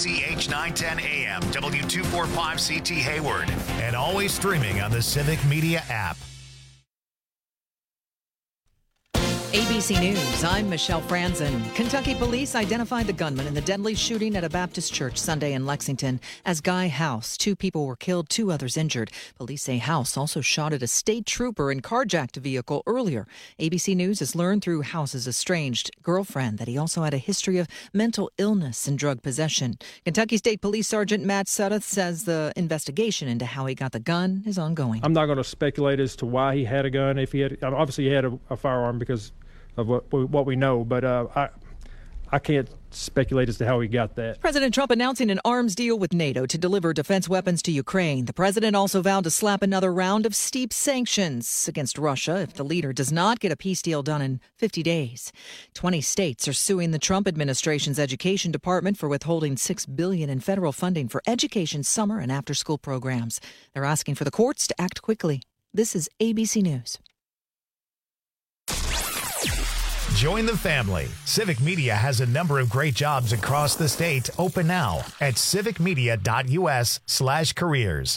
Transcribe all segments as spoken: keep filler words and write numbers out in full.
Z H nine ten A M, W two forty-five C T Hayward, and always streaming on the Civic Media app. A B C News, I'm Michelle Franzen. Kentucky police identified the gunman in the deadly shooting at a Baptist church Sunday in Lexington as Guy House. Two people were killed, two others injured. Police say House also shot at a state trooper and carjacked a vehicle earlier. A B C News has learned through House's estranged girlfriend that he also had a history of mental illness and drug possession. Kentucky State Police Sergeant Matt Sudduth says the investigation into how he got the gun is ongoing. I'm not going to speculate as to why he had a gun. If he had, obviously he had a, a firearm because of what we, what we know, but uh, I I can't speculate as to how he got that. President Trump announcing an arms deal with NATO to deliver defense weapons to Ukraine. The president also vowed to slap another round of steep sanctions against Russia if the leader does not get a peace deal done in fifty days. twenty states are suing the Trump administration's education department for withholding six billion dollars in federal funding for education summer and after-school programs. They're asking for the courts to act quickly. This is A B C News. Join the family. Civic Media has a number of great jobs across the state open now at civicmedia.us slash careers.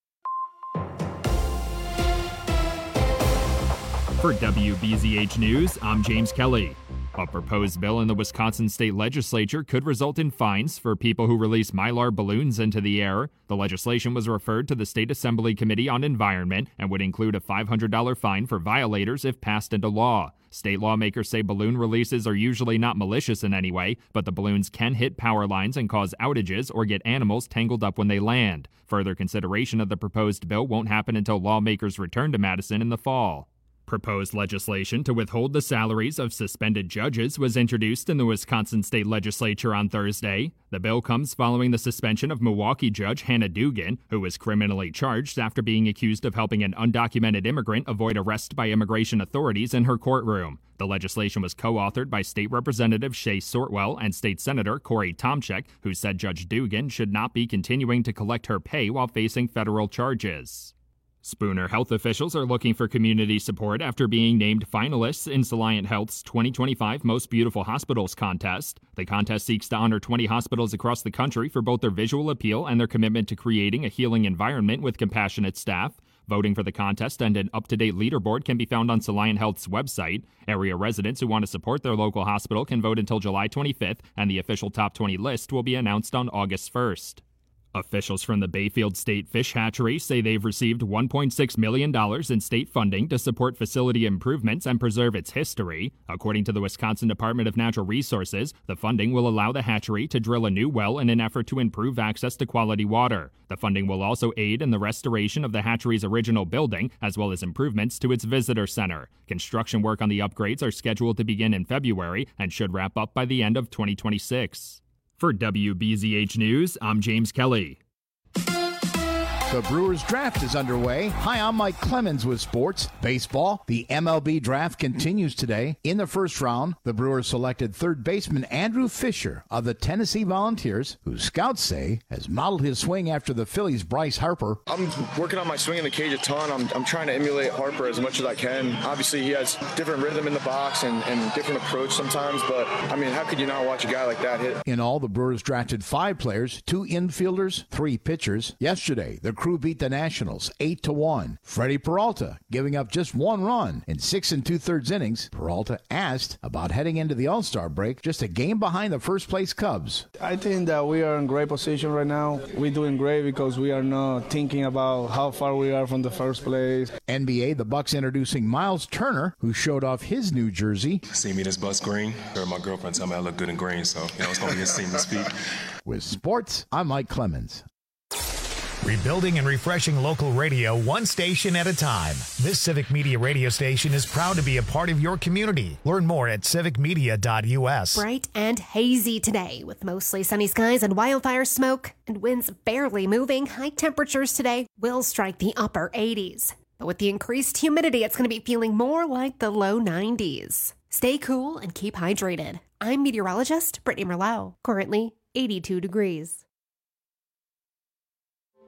For W B Z H News, I'm James Kelly. A proposed bill in the Wisconsin state legislature could result in fines for people who release Mylar balloons into the air. The legislation was referred to the State Assembly Committee on Environment and would include a five hundred dollars fine for violators if passed into law. State lawmakers say balloon releases are usually not malicious in any way, but the balloons can hit power lines and cause outages or get animals tangled up when they land. Further consideration of the proposed bill won't happen until lawmakers return to Madison in the fall. Proposed legislation to withhold the salaries of suspended judges was introduced in the Wisconsin state legislature on Thursday. The bill comes following the suspension of Milwaukee judge Hannah Dugan, who was criminally charged after being accused of helping an undocumented immigrant avoid arrest by immigration authorities in her courtroom. The legislation was co-authored by State Representative Shay Sortwell and State Senator Corey Tomczyk, who said Judge Dugan should not be continuing to collect her pay while facing federal charges. Spooner Health officials are looking for community support after being named finalists in Soliant Health's twenty twenty-five Most Beautiful Hospitals contest. The contest seeks to honor twenty hospitals across the country for both their visual appeal and their commitment to creating a healing environment with compassionate staff. Voting for the contest and an up-to-date leaderboard can be found on Soliant Health's website. Area residents who want to support their local hospital can vote until July twenty-fifth, and the official top twenty list will be announced on August first. Officials from the Bayfield State Fish Hatchery say they've received one point six million dollars in state funding to support facility improvements and preserve its history. According to the Wisconsin Department of Natural Resources, the funding will allow the hatchery to drill a new well in an effort to improve access to quality water. The funding will also aid in the restoration of the hatchery's original building, as well as improvements to its visitor center. Construction work on the upgrades are scheduled to begin in February and should wrap up by the end of twenty twenty-six. For W B Z H News, I'm James Kelly. The Brewers draft is underway. Hi, I'm Mike Clemens with sports. Baseball, the M L B draft continues today. In the first round, the Brewers selected third baseman Andrew Fisher of the Tennessee Volunteers, who scouts say has modeled his swing after the Phillies' Bryce Harper. I'm working on my swing in the cage a ton. I'm, I'm trying to emulate Harper as much as I can. Obviously, he has different rhythm in the box and, and different approach sometimes, but, I mean, how could you not watch a guy like that hit? In all, the Brewers drafted five players, two infielders, three pitchers. Yesterday, the Crew beat the Nationals eight to one. Freddie Peralta giving up just one run in six and two-thirds innings. Peralta asked about heading into the All-Star break, just a game behind the first-place Cubs. I think that we are in great position right now. We're doing great because we are not thinking about how far we are from the first place. N B A, the Bucks introducing Miles Turner, who showed off his new jersey. See me this bus green? Or my girlfriend tell me I look good in green, so you know it's going to be a seamless feat. With sports, I'm Mike Clemens. Rebuilding and refreshing local radio one station at a time. This Civic Media radio station is proud to be a part of your community. Learn more at civic media dot u s. Bright and hazy today with mostly sunny skies and wildfire smoke and winds barely moving. High temperatures today will strike the upper eighties. But with the increased humidity, it's going to be feeling more like the low nineties. Stay cool and keep hydrated. I'm meteorologist Brittany Merlot. Currently eighty-two degrees.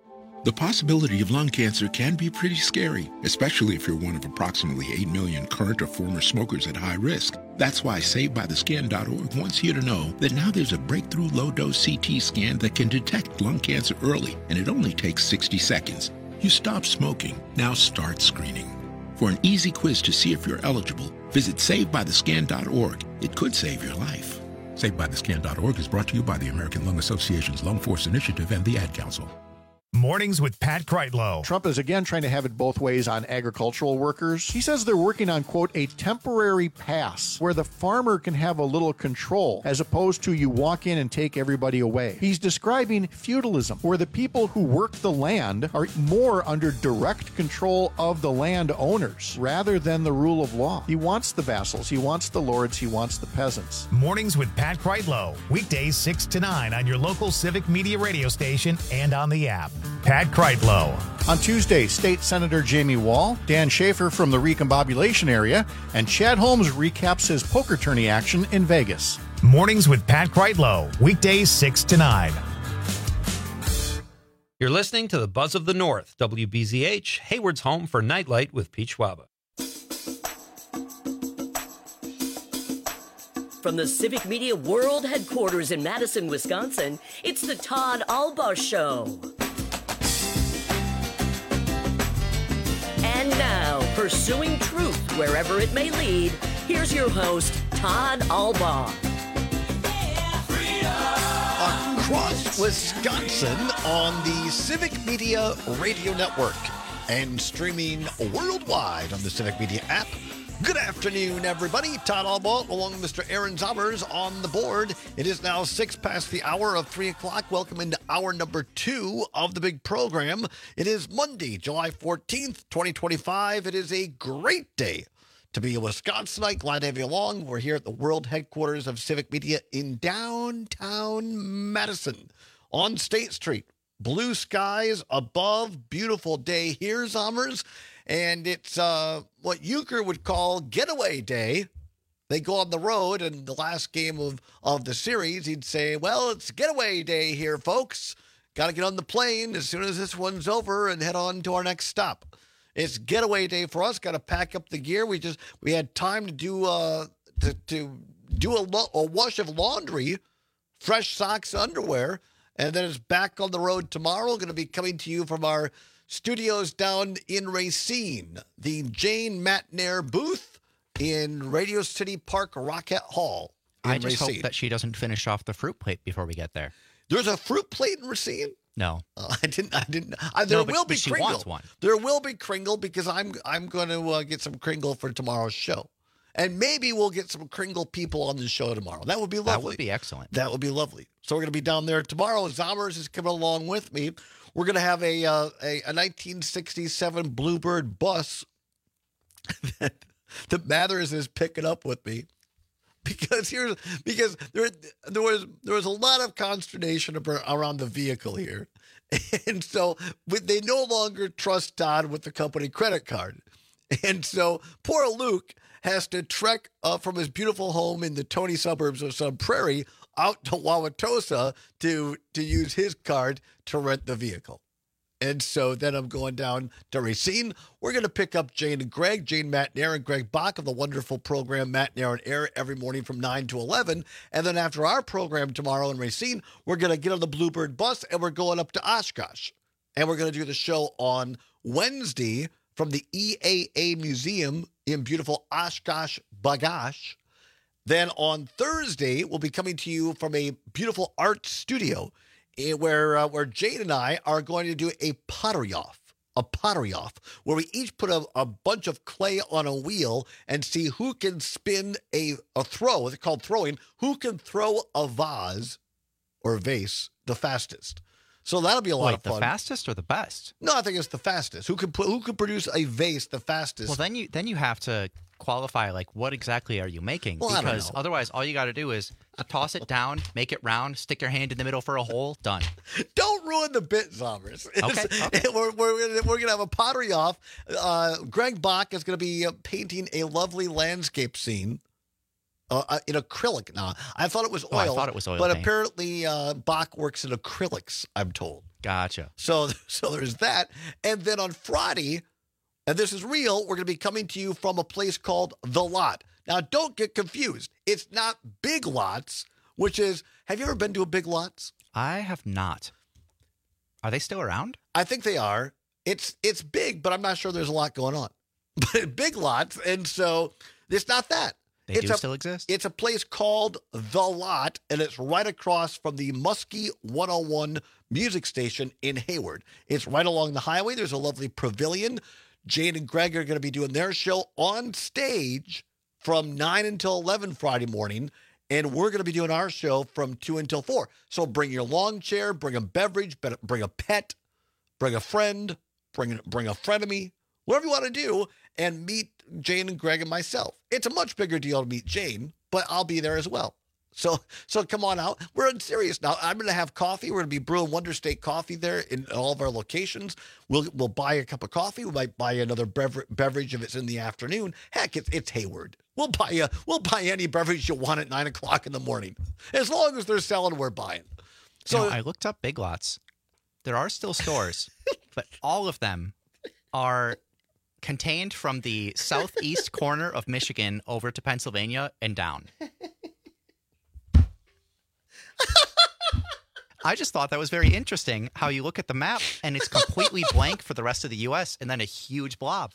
The possibility of lung cancer can be pretty scary, especially if you're one of approximately eight million current or former smokers at high risk. That's why Saved By The Scan dot org wants you to know that now there's a breakthrough low-dose C T scan that can detect lung cancer early, and it only takes sixty seconds. You stop smoking, now start screening. For an easy quiz to see if you're eligible, visit Saved By The Scan dot org. It could save your life. Saved By The Scan dot org is brought to you by the American Lung Association's Lung Force Initiative and the Ad Council. Mornings with Pat Kreitlow. Trump is again trying to have it both ways on agricultural workers. He says they're working on, quote, a temporary pass where the farmer can have a little control as opposed to you walk in and take everybody away. He's describing feudalism, where the people who work the land are more under direct control of the land owners rather than the rule of law. He wants the vassals, he wants the lords, he wants the peasants. Mornings with Pat Kreitlow. Weekdays six to nine on your local Civic Media radio station and on the app. Pat Kreitlow. On Tuesday, State Senator Jamie Wall, Dan Schaefer from the recombobulation area, and Chad Holmes recaps his poker tourney action in Vegas. Mornings with Pat Kreitlow. Weekdays six to nine. You're listening to the Buzz of the North, W B Z H, Hayward's home for Nightlight with Pete Schwaba. From the Civic Media World Headquarters in Madison, Wisconsin, it's the Todd Albaugh Show. And now, pursuing truth wherever it may lead, here's your host, Todd Albaugh. Across Wisconsin on the Civic Media Radio Network and streaming worldwide on the Civic Media app. Good afternoon, everybody. Todd Albaugh along with Mister Aaron Zommers on the board. It is now six past the hour of three o'clock. Welcome into hour number two of the big program. It is Monday, July fourteenth, twenty twenty-five. It is a great day to be a Wisconsinite. Glad to have you along. We're here at the world headquarters of Civic Media in downtown Madison on State Street. Blue skies above, beautiful day here, Zommers. And it's uh, what Euchre would call getaway day. They go on the road, and the last game of, of the series, he'd say, well, it's getaway day here, folks. Got to get on the plane as soon as this one's over and head on to our next stop. It's getaway day for us. Got to pack up the gear. We just we had time to do uh to, to do a, lo- a wash of laundry, fresh socks, underwear, and then it's back on the road tomorrow. Going to be coming to you from our studios down in Racine, the Jane Matnair booth in Radio City Park Rocket Hall. I just Racine. hope that she doesn't finish off the fruit plate before we get there. There's a fruit plate in Racine? No. Uh, I didn't. I didn't. Uh, there no, but, will be but she Kringle. wants one. There will be Kringle because I'm I'm going to uh, get some Kringle for tomorrow's show, and maybe we'll get some Kringle people on the show tomorrow. That would be lovely. That would be excellent. That would be lovely. So we're going to be down there tomorrow. Zommers is coming along with me. We're going to have a, uh, a a nineteen sixty-seven Bluebird bus that, that Mathers is picking up with me because here's because there there was there was a lot of consternation around the vehicle here, and so they no longer trust Todd with the company credit card, and so poor Luke has to trek uh, from his beautiful home in the Tony suburbs of Sun Prairie out to Wauwatosa to to use his card to rent the vehicle. And so then I'm going down to Racine. We're going to pick up Jane and Greg, Jane Matnair and Greg Bach of the wonderful program Matnair on Air every morning from nine to eleven. And then after our program tomorrow in Racine, we're going to get on the Bluebird bus and we're going up to Oshkosh. And we're going to do the show on Wednesday from the E A A Museum in beautiful Oshkosh, Bagash. Then on Thursday, we'll be coming to you from a beautiful art studio where uh, where Jane and I are going to do a pottery off, a pottery off, where we each put a, a bunch of clay on a wheel and see who can spin a, a throw, it's called throwing, who can throw a vase or vase the fastest. So that'll be a lot Wait, of fun. The fastest or the best? No, I think it's the fastest. Who can put, who can produce a vase the fastest? Well, then you then you have to qualify, like, what exactly are you making? Well, I don't because know. other's all you got to do is toss it down, make it round, stick your hand in the middle for a hole, done. Don't ruin the bit, Zommers. Okay, okay. We're, we're, we're going to have a pottery off. Uh, Greg Bach is going to be uh, painting a lovely landscape scene uh, in acrylic now. I thought it was oil. Oh, I thought it was oil But paint. apparently uh, Bach works in acrylics, I'm told. Gotcha. So, so there's that. And then on Friday, and this is real, we're going to be coming to you from a place called The Lot. Now, don't get confused. It's not Big Lots, which is, have you ever been to a Big Lots? I have not. Are they still around? I think they are. It's it's big, but I'm not sure there's a lot going on. But Big Lots, and so it's not that. They it's do a, still exist? It's a place called The Lot, and it's right across from the Muskie one oh one music station in Hayward. It's right along the highway. There's a lovely pavilion. Jane and Greg are going to be doing their show on stage from nine until eleven Friday morning, and we're going to be doing our show from two until four. So bring your lawn chair, bring a beverage, bring a pet, bring a friend, bring, bring a frenemy, whatever you want to do, and meet Jane and Greg and myself. It's a much bigger deal to meet Jane, but I'll be there as well. So so come on out. We're in serious now. I'm going to have coffee. We're going to be brewing Wonder State coffee there in all of our locations. We'll we'll buy a cup of coffee. We might buy another bever- beverage if it's in the afternoon. Heck, it's, it's Hayward. We'll buy a, we'll buy any beverage you want at nine o'clock in the morning. As long as they're selling, we're buying. So you know, I looked up Big Lots. There are still stores, but all of them are contained from the southeast corner of Michigan over to Pennsylvania and down. I just thought that was very interesting how you look at the map and it's completely blank for the rest of the U S and then a huge blob.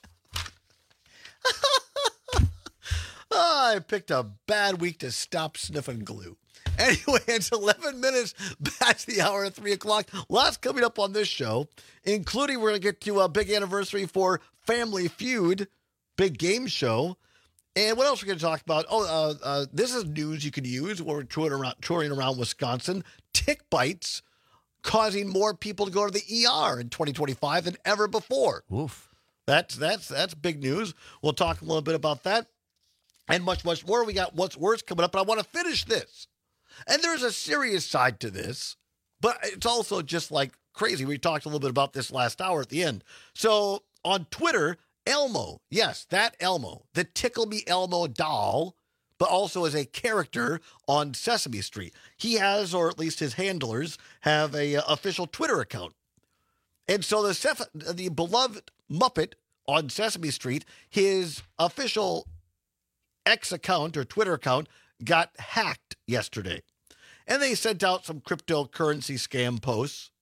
Oh, I picked a bad week to stop sniffing glue. Anyway, it's eleven minutes past the hour at three o'clock. Lots coming up on this show, including we're going to get to a big anniversary for Family Feud, big game show. And what else are we going to talk about? Oh, uh, uh, this is news you can use when we're touring around, touring around Wisconsin. Tick bites causing more people to go to the E R in twenty twenty-five than ever before. Oof. That's, that's, that's big news. We'll talk a little bit about that and much, much more. We got What's Worse coming up, but I want to finish this. And there's a serious side to this, but it's also just like crazy. We talked a little bit about this last hour at the end. So on Twitter, Elmo, yes, that Elmo, the Tickle Me Elmo doll, but also as a character on Sesame Street. He has, or at least his handlers, have a uh, official Twitter account. And so the Sef- the beloved Muppet on Sesame Street, his official X account or Twitter account got hacked yesterday. And they sent out some cryptocurrency scam posts.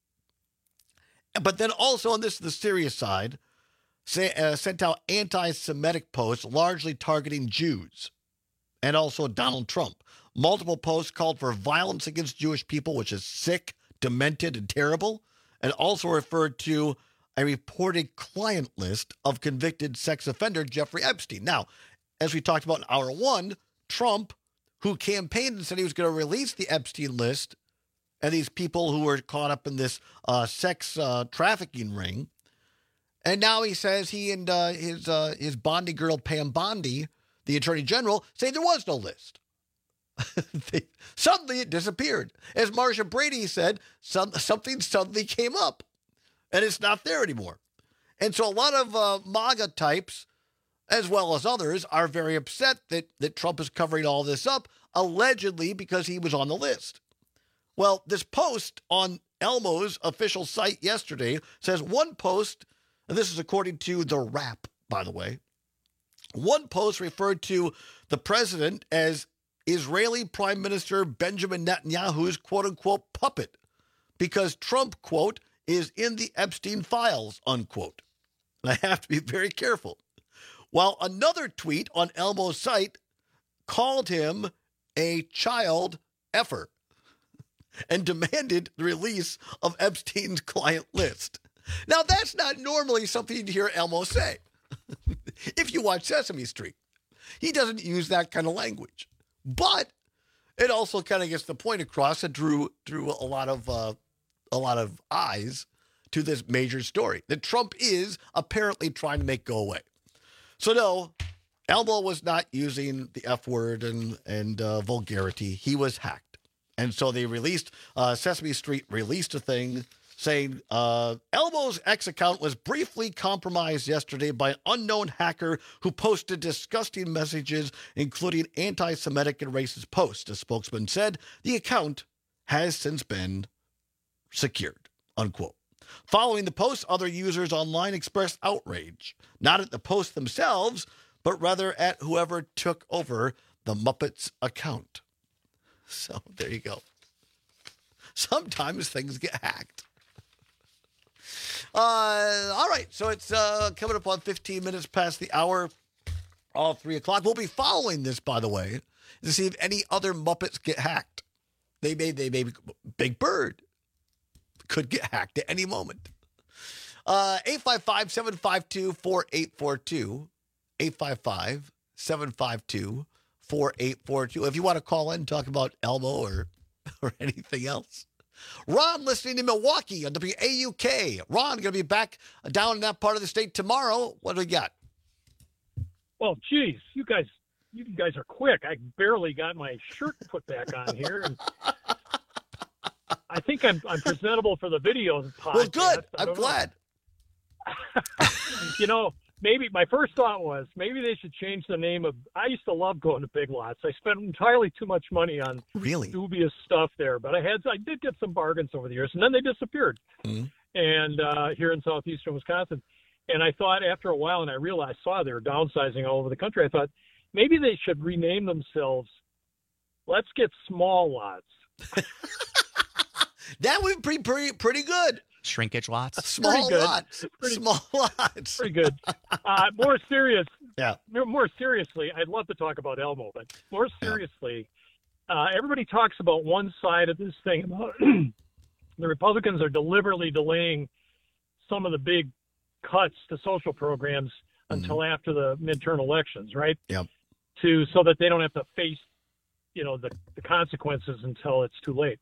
But then also, and this is the serious side, say, uh, sent out anti-Semitic posts largely targeting Jews and also Donald Trump. Multiple posts called for violence against Jewish people, which is sick, demented, and terrible, and also referred to a reported client list of convicted sex offender Jeffrey Epstein. Now, as we talked about in hour one, Trump, who campaigned and said he was going to release the Epstein list and these people who were caught up in this uh, sex uh, trafficking ring. And now he says he and uh, his uh, his Bondi girl, Pam Bondi, the attorney general, say there was no list. they, suddenly it disappeared. As Marcia Brady said, some, something suddenly came up and it's not there anymore. And so a lot of uh, MAGA types, as well as others, are very upset that, that Trump is covering all this up, allegedly because he was on the list. Well, this post on Elmo's official site yesterday says one post, and this is according to The Wrap, by the way, one post referred to the president as Israeli Prime Minister Benjamin Netanyahu's quote-unquote puppet because Trump, quote, is in the Epstein files, unquote. And I have to be very careful. While another tweet on Elmo's site called him a child effer and demanded the release of Epstein's client list. Now, that's not normally something you'd hear Elmo say. If you watch Sesame Street, he doesn't use that kind of language. But it also kind of gets the point across and drew, drew a lot of uh, a lot of eyes to this major story that Trump is apparently trying to make go away. So no, Elmo was not using the F word and, and uh, vulgarity. He was hacked. And so they released, uh, Sesame Street released a thing saying uh, Elmo's X account was briefly compromised yesterday by an unknown hacker who posted disgusting messages, including anti-Semitic and racist posts. A spokesman said the account has since been secured, unquote. Following the post, other users online expressed outrage, not at the posts themselves, but rather at whoever took over the Muppets account. So there you go. Sometimes things get hacked. Uh, all right, so it's uh, coming up on fifteen minutes past the hour, all three o'clock. We'll be following this, by the way, to see if any other Muppets get hacked. They may, they may, Big Bird could get hacked at any moment. Uh, eight five five, seven five two, four eight four two. eight five five, seven five two, four eight four two. If you want to call in and talk about Elmo or, or anything else. Ron listening in Milwaukee on W A U K. Ron, going to be back down in that part of the state tomorrow. What do we got? Well, geez, you guys, you guys are quick. I barely got my shirt put back on here. And I think I'm I'm presentable for the video podcast. Well, good. I'm glad. You know, maybe my first thought was maybe they should change the name of. I used to love going to Big Lots. I spent entirely too much money on really dubious stuff there, but I had I did get some bargains over the years, and then they disappeared. Mm-hmm. And uh, here in southeastern Wisconsin, and I thought after a while, and I realized saw they were downsizing all over the country. I thought maybe they should rename themselves. Let's get Small Lots. That would be pretty pretty good. Shrinkage lots. Small lots. Pretty, Small lots. Pretty good. Uh, more serious. Yeah. More seriously, I'd love to talk about Elmo, but more seriously, yeah. uh, everybody talks about one side of this thing about the Republicans are deliberately delaying some of the big cuts to social programs mm-hmm. until after the midterm elections, right? Yep. To so that they don't have to face, you know, the, the consequences until it's too late.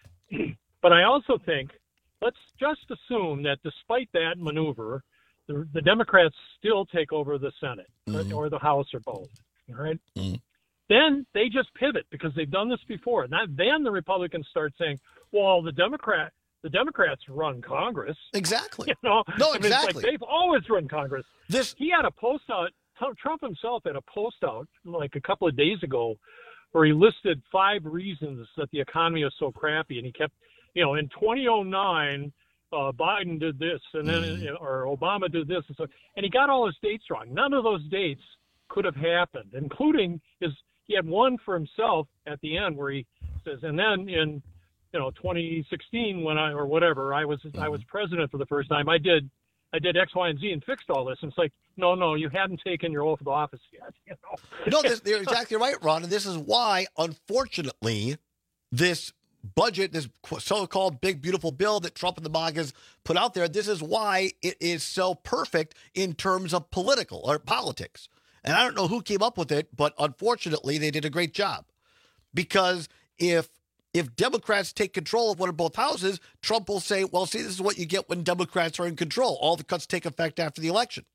But I also think. Let's just assume that despite that maneuver, the, the Democrats still take over the Senate mm-hmm. or the House or both. All right. Mm-hmm. Then they just pivot because they've done this before. And that, then the Republicans start saying, well, the Democrat, the Democrats run Congress. Exactly. You know, no, I mean, exactly. It's like they've always run Congress. This he had a post out. Trump himself had a post out like a couple of days ago where he listed five reasons that the economy is so crappy. And he kept, you know, in twenty oh nine, uh, Biden did this, and then mm. or Obama did this, and so, and he got all his dates wrong. None of those dates could have happened, including his. He had one for himself at the end where he says, and then in, you know, twenty sixteen when I or whatever I was mm. I was president for the first time, I did I did X, Y, and Z and fixed all this. And it's like, no, no, you hadn't taken your oath of office yet. You know? No, this, you're exactly right, Ron, and this is why, unfortunately, this. budget, this so-called big, beautiful bill that Trump and the MAGAs put out there, this is why it is so perfect in terms of political or politics. And I don't know who came up with it, but unfortunately, they did a great job. Because if if Democrats take control of one of both houses, Trump will say, well, see, this is what you get when Democrats are in control. All the cuts take effect after the election.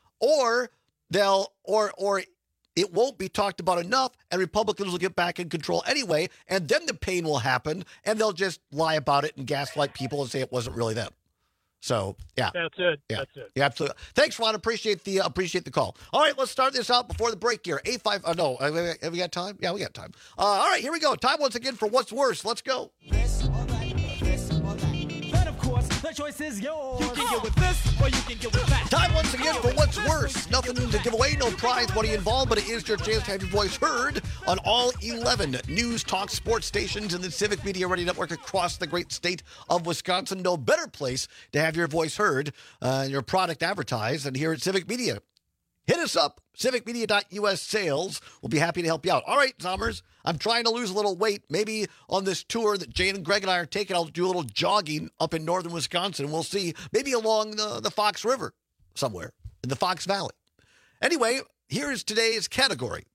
Or they'll, or, or, it won't be talked about enough, and Republicans will get back in control anyway, and then the pain will happen, and they'll just lie about it and gaslight people and say it wasn't really them. So, yeah. That's it. Yeah. That's it. Yeah, absolutely. Thanks, Ron. Appreciate the uh, appreciate the call. All right, let's start this out before the break here. eight five, uh, no, have we, have we got time? Yeah, we got time. Uh, all right, here we go. Time once again for What's Worse. Let's go. This or that, this or that. But of course, the choice is yours. You can get with this or you can get with that. Time once again for What's Worse. Nothing to give away, no prize money involved, but it is your chance to have your voice heard on all eleven news, talk, sports stations in the Civic Media Radio Network across the great state of Wisconsin. No better place to have your voice heard, uh, your product advertised than here at Civic Media. Hit us up, civic media dot U S sales. We'll be happy to help you out. All right, Zommers, I'm trying to lose a little weight. Maybe on this tour that Jane and Greg and I are taking, I'll do a little jogging up in northern Wisconsin. We'll see, maybe along the, the Fox River somewhere in the Fox Valley. Anyway, here is today's category.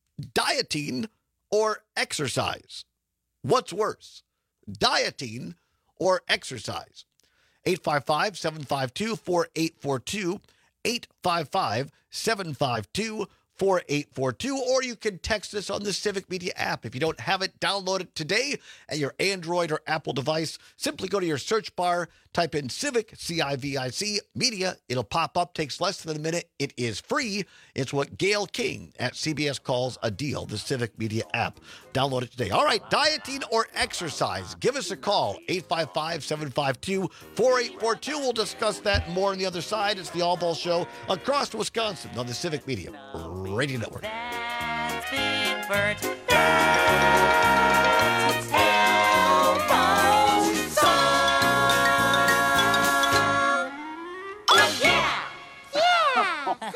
Dieting or exercise? What's worse, dieting or exercise? eight five five, seven five two, four eight four two. eight five five, seven five two, four eight four two, or you can text us on the Civic Media app. If you don't have it, download it today at your Android or Apple device. Simply go to your search bar, type in Civic, C I V I C, Media. It'll pop up, takes less than a minute. It is free. It's what Gail King at C B S calls a deal, the Civic Media app. Download it today. All right, dieting or exercise? Give us a call, eight five five, seven five two, four eight four two. We'll discuss that more on the other side. It's the All Ball Show across Wisconsin on the Civic Media Radio Network. That's Big Bird. That's Elbow Song. Oh, yeah! Yeah!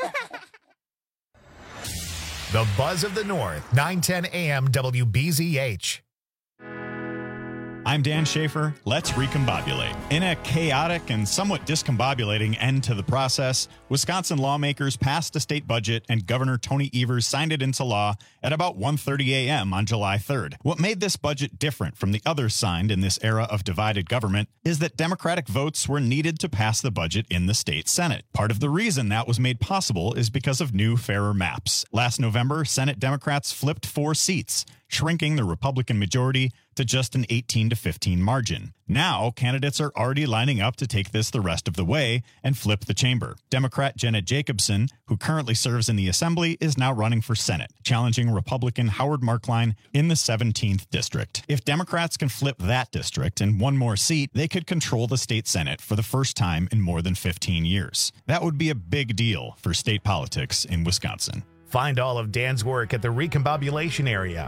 The Buzz of the North, nine ten A M W B Z H. I'm Dan Schaefer. Let's recombobulate. In a chaotic and somewhat discombobulating end to the process, Wisconsin lawmakers passed a state budget and Governor Tony Evers signed it into law at about one thirty A M on July third. What made this budget different from the others signed in this era of divided government is that Democratic votes were needed to pass the budget in the state Senate. Part of the reason that was made possible is because of new, fairer maps. Last November, Senate Democrats flipped four seats, shrinking the Republican majority to just an eighteen to fifteen margin. Now, candidates are already lining up to take this the rest of the way and flip the chamber. Democrat Jenna Jacobson, who currently serves in the Assembly, is now running for Senate, challenging Republican Howard Markline in the seventeenth district. If Democrats can flip that district and one more seat, they could control the state Senate for the first time in more than fifteen years. That would be a big deal for state politics in Wisconsin. Find all of Dan's work at the Recombobulation area.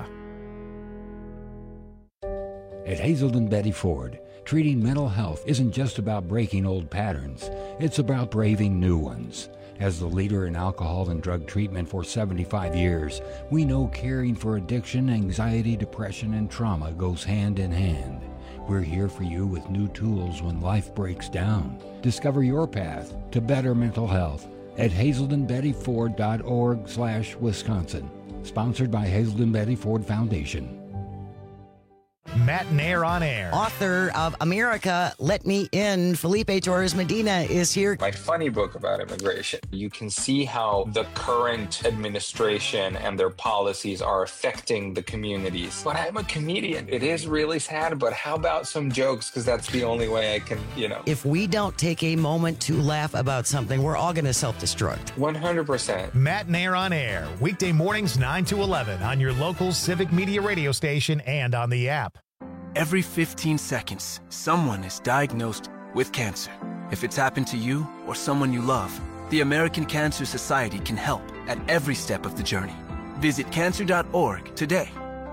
At Hazelden Betty Ford, treating mental health isn't just about breaking old patterns. It's about braving new ones. As the leader in alcohol and drug treatment for seventy-five years, we know caring for addiction, anxiety, depression, and trauma goes hand in hand. We're here for you with new tools when life breaks down. Discover your path to better mental health at hazelden betty ford dot org slash Wisconsin. Sponsored by Hazelden Betty Ford Foundation. Matt Nair on air. Author of America, Let Me In, Felipe Torres Medina is here. My funny book about immigration. You can see how the current administration and their policies are affecting the communities. But I'm a comedian. It is really sad, but how about some jokes? Because that's the only way I can, you know. If we don't take a moment to laugh about something, we're all going to self-destruct. one hundred percent. Matt Nair on air, weekday mornings nine to eleven on your local Civic Media radio station and on the app. Every fifteen seconds, someone is diagnosed with cancer. If it's happened to you or someone you love, the American Cancer Society can help at every step of the journey. Visit cancer dot org today.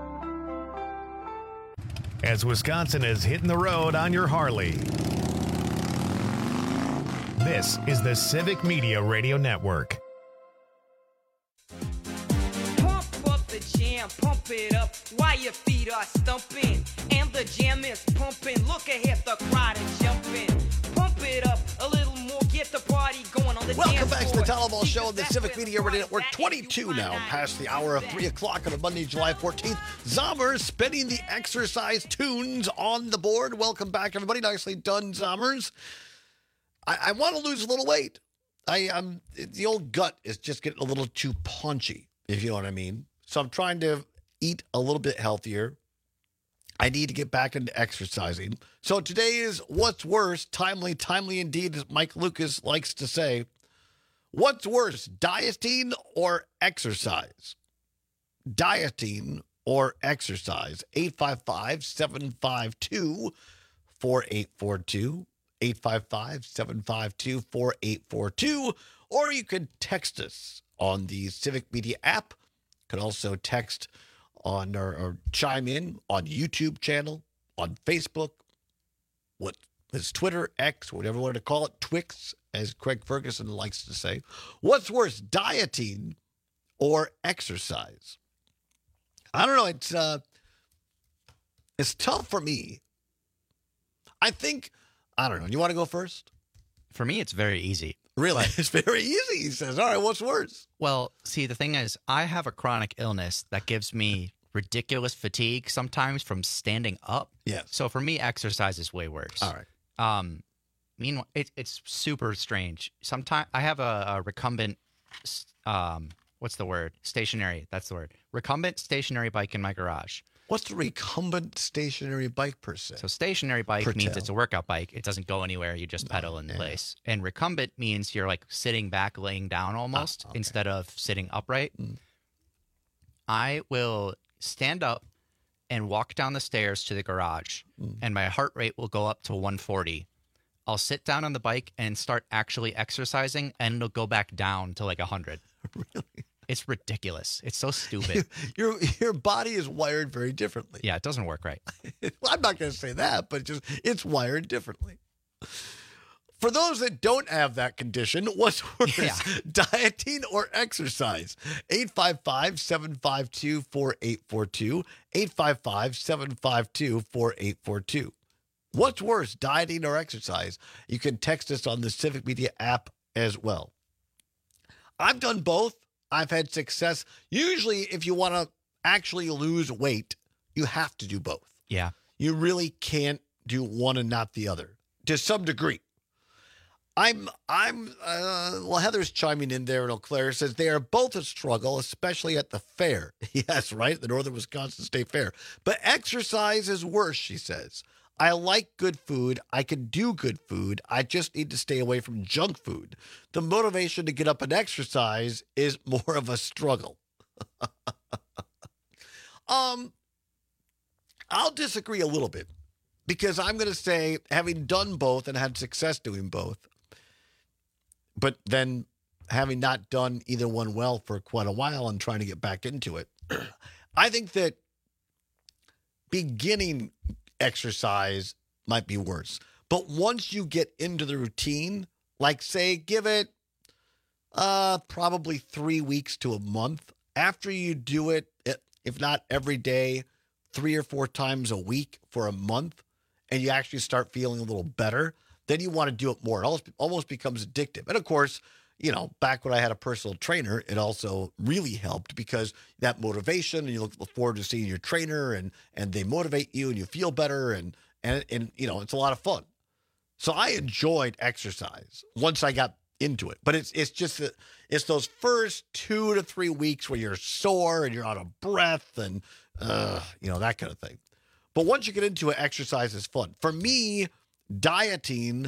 As Wisconsin is hitting the road on your Harley, this is the Civic Media Radio Network. Jam, pump it up while your feet are stumping, and the jam is pumping. Look ahead, the crowd is jumping. Pump it up a little more, get the party going on the Welcome dance back floor. to the Town Show on the Civic Media Radio Network. twenty-two now, past the hour of three o'clock on a Monday, July fourteenth. Zommers spinning the exercise tunes on the board. Welcome back, everybody. Nicely done, Zommers. I, I want to lose a little weight. I um, the old gut is just getting a little too punchy, if you know what I mean. So I'm trying to eat a little bit healthier. I need to get back into exercising. So today is What's Worse? Timely, timely indeed, as Mike Lucas likes to say. What's worse, dieting or exercise? Dieting or exercise? eight five five, seven five two, four eight four two. eight five five, seven five two, four eight four two. Or you could text us on the Civic Media app. Can also text on or, or chime in on YouTube channel, on Facebook, what is Twitter, X, whatever you want to call it, Twix, as Craig Ferguson likes to say. What's worse, dieting or exercise? I don't know. It's uh, it's tough for me. I think, I don't know. You want to go first? For me, it's very easy. Really? It's very easy, he says. All right, what's worse? Well, see, the thing is, I have a chronic illness that gives me ridiculous fatigue sometimes from standing up. Yes. So for me, exercise is way worse. All right. Um, meanwhile, it, it's super strange. Sometimes I have a, a recumbent, um, what's the word? Stationary. That's the word. Recumbent stationary bike in my garage. What's the recumbent stationary bike per se? So stationary bike Per means tail. it's a workout bike. It doesn't go anywhere. You just pedal in place. And recumbent means you're like sitting back, laying down almost Ah, okay. instead of sitting upright. I will stand up and walk down the stairs to the garage, and my heart rate will go up to one forty. I'll sit down on the bike and start actually exercising, and it'll go back down to like one hundred. Really? It's ridiculous. It's so stupid. Your your body is wired very differently. Yeah, it doesn't work right. Well, I'm not going to say that, but just it's wired differently. For those that don't have that condition, what's worse, Yeah. dieting or exercise? eight five five, seven five two, four eight four two, eight five five, seven five two, four eight four two. What's worse, dieting or exercise? You can text us on the Civic Media app as well. I've done both. I've had success. Usually, if you want to actually lose weight, you have to do both. Yeah. You really can't do one and not the other to some degree. I'm, I'm, uh, well, Heather's chiming in there, and Eau Claire says they are both a struggle, especially at the fair. Yes, right? The Northern Wisconsin State Fair. But exercise is worse, she says. I like good food. I can do good food. I just need to stay away from junk food. The motivation to get up and exercise is more of a struggle. um, I'll disagree a little bit because I'm going to say, having done both and had success doing both, but then having not done either one well for quite a while and trying to get back into it, I think that beginning exercise might be worse. But once you get into the routine, like say, give it uh, probably three weeks to a month. After you do it, if not every day, three or four times a week for a month, and you actually start feeling a little better, then you want to do it more. It almost, almost becomes addictive. And of course, you know, back when I had a personal trainer, it also really helped because that motivation, and you look forward to seeing your trainer, and and they motivate you, and you feel better, and and and you know, it's a lot of fun. So I enjoyed exercise once I got into it, but it's it's just that it's those first two to three weeks where you're sore and you're out of breath and uh, you know, that kind of thing. But once you get into it, exercise is fun. For me, dieting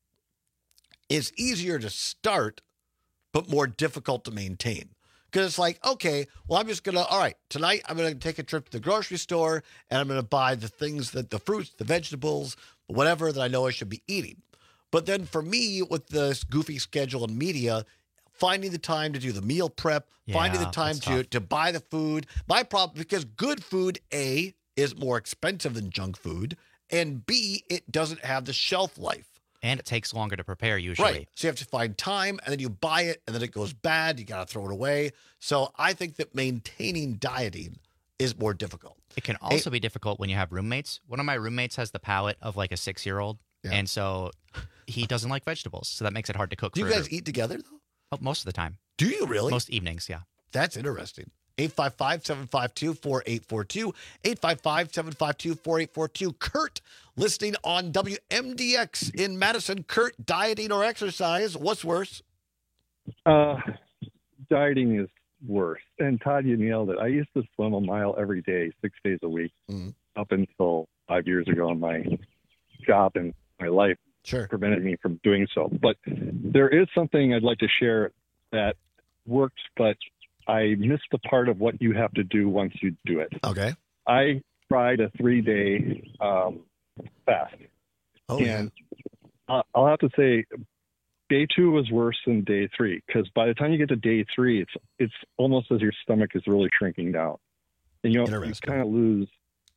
is easier to start, but more difficult to maintain. Because it's like, okay, well, I'm just going to, all right, tonight I'm going to take a trip to the grocery store and I'm going to buy the things that the fruits, the vegetables, whatever that I know I should be eating. But then for me, with this goofy schedule and media, finding the time to do the meal prep, Yeah, finding the time that's to, tough. to buy the food. My problem, because good food, A, is more expensive than junk food, and B, it doesn't have the shelf life. And it takes longer to prepare usually. Right. So you have to find time, and then you buy it, and then it goes bad. You got to throw it away. So I think that maintaining dieting is more difficult. It can also be difficult when you have roommates. One of my roommates has the palate of like a six-year-old, Yeah. and so he doesn't like vegetables. So that makes it hard to cook. Do you for guys her. eat together, though? Oh, most of the time. Do you really? Most evenings, yeah. That's interesting. eight five five, seven five two, four eight four two. eight five five, seven five two, four eight four two. Kurt, listening on W M D X in Madison. Kurt, dieting or exercise, what's worse? Uh, dieting is worse. And Todd, you nailed it. I used to swim a mile every day, six days a week, mm-hmm. up until five years ago. And my job and my life sure. prevented me from doing so. But there is something I'd like to share that works, but I missed the part of what you have to do once you do it. Okay. I tried a three-day um, fast. Oh, and yeah. I'll have to say, day two was worse than day three, because by the time you get to day three, it's it's almost as your stomach is really shrinking down. And you know, you kind of lose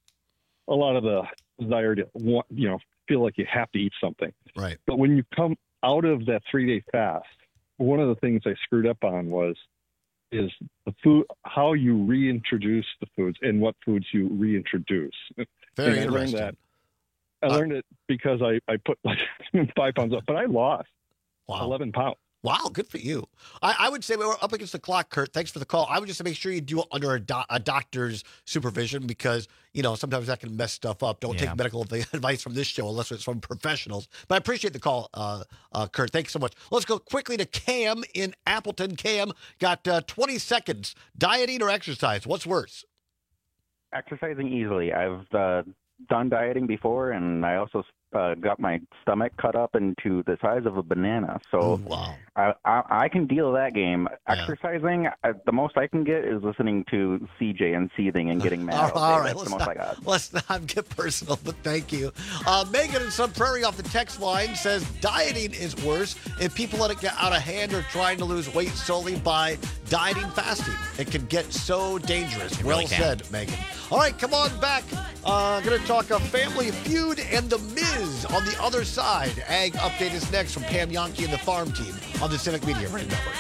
a lot of the desire to want, you know, feel like you have to eat something. Right. But when you come out of that three-day fast, one of the things I screwed up on was is the food, how you reintroduce the foods and what foods you reintroduce. Very and I learned interesting. that. I learned it because I, I put like five pounds up, but I lost wow. eleven pounds. Wow, good for you. I, I would say we're up against the clock, Kurt. Thanks for the call. I would just make sure you do it under a, do- a doctor's supervision because, you know, sometimes that can mess stuff up. Don't Yeah. take medical advice from this show unless it's from professionals. But I appreciate the call, uh, uh, Kurt. Thanks so much. Let's go quickly to Cam in Appleton. Cam, got uh, twenty seconds. Dieting or exercise? What's worse? Exercising easily. I've uh, done dieting before, and I also uh, got my stomach cut up into the size of a banana. So Ooh, wow. I, I, I can deal that game. Yeah. Exercising, I, the most I can get is listening to C J and seething and getting mad. All, all right, That's let's the most not, I got. let's not get personal, but thank you. Uh, Megan in Sun Prairie off the text line says dieting is worse if people let it get out of hand or trying to lose weight solely by dieting fasting. It can get so dangerous. It well really can. said, Megan. All right, come on back. Uh, going to talk a Family Feud and The Miz on the other side. Ag Update is next from Pam Yonke and the Farm Team on the Civic Media Radio Network.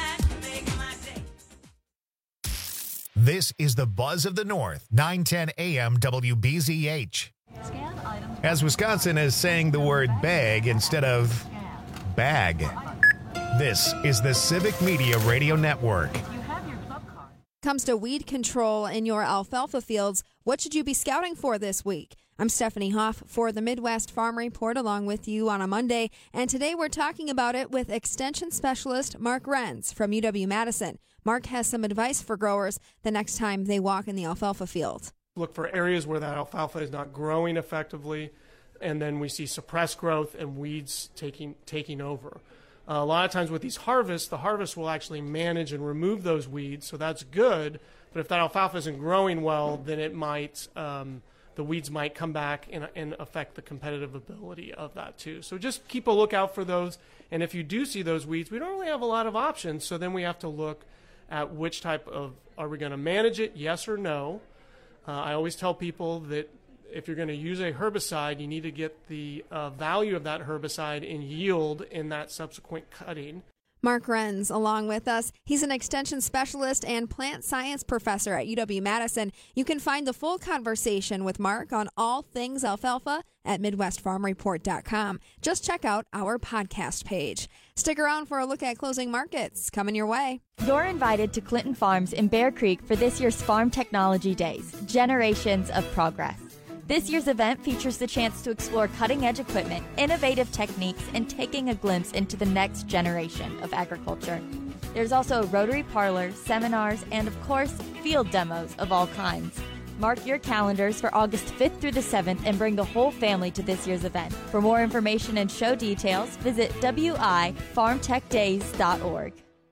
This is the Buzz of the North, nine ten A M W B Z H. As Wisconsin is saying the word bag instead of bag. This is the Civic Media Radio Network. Comes to weed control in your alfalfa fields, what should you be scouting for this week? I'm Stephanie Hoff for the Midwest Farm Report along with you on a Monday, and today we're talking about it with Extension Specialist Mark Renz from U W-Madison. Mark has some advice for growers the next time they walk in the alfalfa field. Look for areas where that alfalfa is not growing effectively, and then we see suppressed growth and weeds taking taking over. Uh, a lot of times with these harvests, the harvest will actually manage and remove those weeds, so that's good. But if that alfalfa isn't growing well, then it might um, the weeds might come back and, and affect the competitive ability of that too. So just keep a lookout for those. And if you do see those weeds, we don't really have a lot of options. So then we have to look at which type of, are we going to manage it, yes or no? Uh, I always tell people that if you're going to use a herbicide, you need to get the uh, value of that herbicide in yield in that subsequent cutting. Mark Renz along with us. He's an extension specialist and plant science professor at U W-Madison. You can find the full conversation with Mark on all things alfalfa at Midwest Farm Report dot com. Just check out our podcast page. Stick around for a look at closing markets coming your way. You're invited to Clinton Farms in Bear Creek for this year's Farm Technology Days, Generations of Progress. This year's event features the chance to explore cutting-edge equipment, innovative techniques, and taking a glimpse into the next generation of agriculture. There's also a rotary parlor, seminars, and of course, field demos of all kinds. Mark your calendars for August fifth through the seventh and bring the whole family to this year's event. For more information and show details, visit w i farm tech days dot org.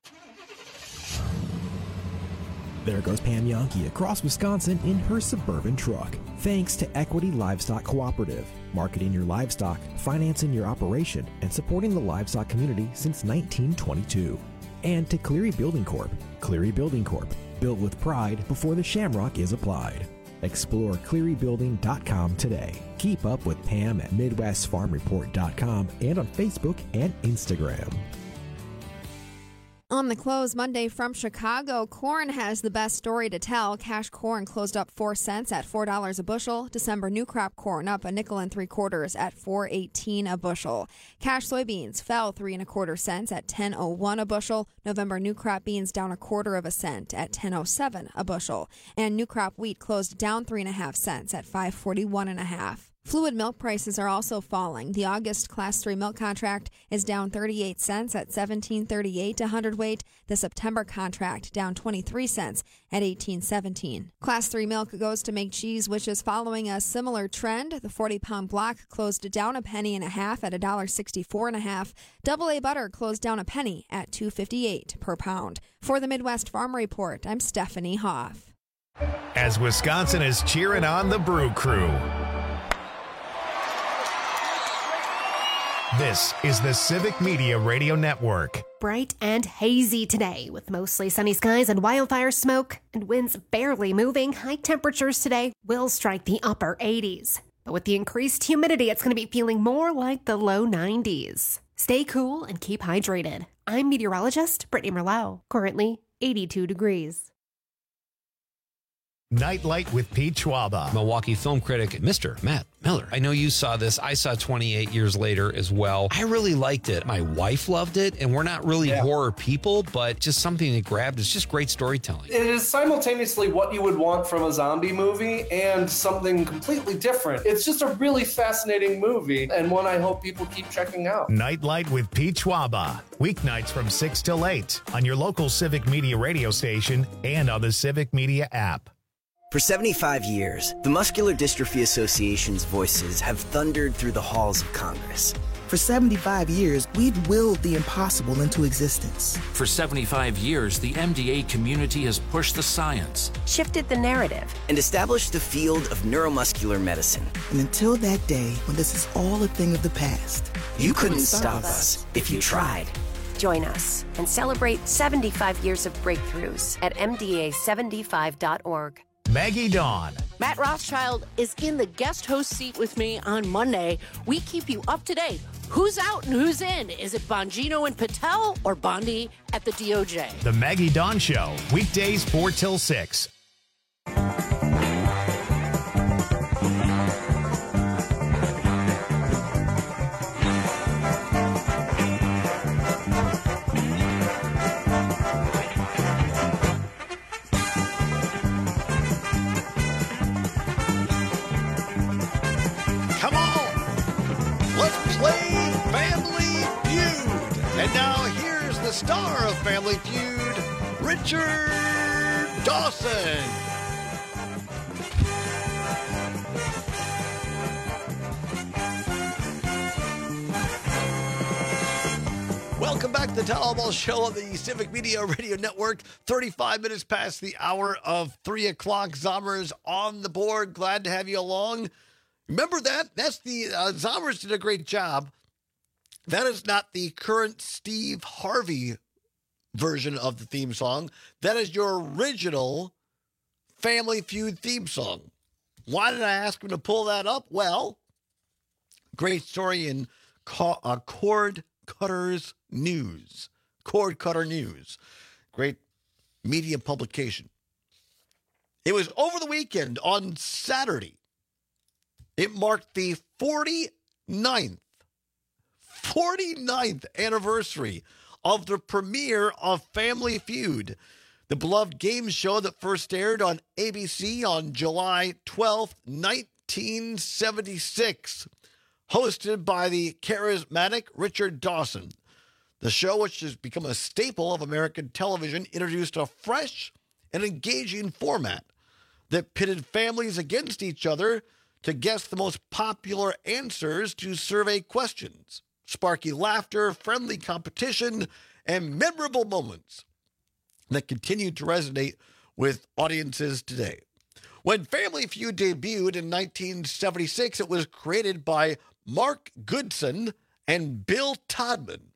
There goes Pam Yonke across Wisconsin in her Suburban truck. Thanks to Equity Livestock Cooperative, marketing your livestock, financing your operation, and supporting the livestock community since nineteen twenty-two. And to Cleary Building Corp. Cleary Building Corp. Built with pride before the shamrock is applied. Explore cleary building dot com today. Keep up with Pam at Midwest Farm Report dot com and on Facebook and Instagram. On the close Monday from Chicago, corn has the best story to tell. Cash corn closed up four cents at four dollars a bushel. December new crop corn up a nickel and three quarters at four eighteen a bushel. Cash soybeans fell three and a quarter cents at ten oh one a bushel. November new crop beans down a quarter of a cent at ten oh seven a bushel. And new crop wheat closed down three and a half cents at five forty-one and a half. Fluid milk prices are also falling. The August Class three milk contract is down thirty-eight cents at seventeen thirty-eight a hundredweight. The September contract down twenty-three cents at eighteen seventeen. Class three milk goes to make cheese, which is following a similar trend. The forty-pound block closed down a penny and a half at one dollar sixty-four and a half. Double A butter closed down a penny at two fifty-eight per pound. For the Midwest Farm Report, I'm Stephanie Hoff. As Wisconsin is cheering on the Brew Crew. This is the Civic Media Radio Network. Bright and hazy today with mostly sunny skies and wildfire smoke and winds barely moving. High temperatures today will strike the upper eighties. But with the increased humidity, it's going to be feeling more like the low nineties. Stay cool and keep hydrated. I'm meteorologist Brittany Merlot. Currently eighty-two degrees. Nightlight with Pete Schwaba. Milwaukee film critic, Mister Matt Miller. I know you saw this. I saw twenty-eight years later as well. I really liked it. My wife loved it, and we're not really yeah. horror people, but just something that grabbed. It's just great storytelling. It is simultaneously what you would want from a zombie movie and something completely different. It's just a really fascinating movie, and one I hope people keep checking out. Nightlight with Pete Schwaba. Weeknights from six till eight on your local Civic Media radio station and on the Civic Media app. For seventy-five years, the Muscular Dystrophy Association's voices have thundered through the halls of Congress. For seventy-five years, we've willed the impossible into existence. For seventy-five years, the M D A community has pushed the science, shifted the narrative, and established the field of neuromuscular medicine. And until that day, when this is all a thing of the past, you, you couldn't, couldn't stop us if you tried. Join us and celebrate seventy-five years of breakthroughs at M D A seventy-five dot org. Maggie Dawn. Matt Rothschild is in the guest host seat with me on Monday. We keep you up to date. Who's out and who's in? Is it Bongino and Patel or Bondi at the D O J? The Maggie Dawn Show, weekdays four till six. The star of Family Feud, Richard Dawson. Welcome back to the Tell All Ball Show on the Civic Media Radio Network. thirty-five minutes past the hour of three o'clock. Zommers on the board. Glad to have you along. Remember that? That's the uh, Zommers did a great job. That is not the current Steve Harvey version of the theme song. That is your original Family Feud theme song. Why did I ask him to pull that up? Well, great story in Co- uh, Cord Cutters News. Cord Cutter News. Great media publication. It was over the weekend on Saturday. It marked the forty-ninth forty-ninth anniversary of the premiere of Family Feud, the beloved game show that first aired on A B C on July twelfth, nineteen seventy-six, hosted by the charismatic Richard Dawson. The show, which has become a staple of American television, introduced a fresh and engaging format that pitted families against each other to guess the most popular answers to survey questions. Sparky laughter, friendly competition, and memorable moments that continue to resonate with audiences today. When Family Feud debuted in nineteen seventy-six, it was created by Mark Goodson and Bill Todman,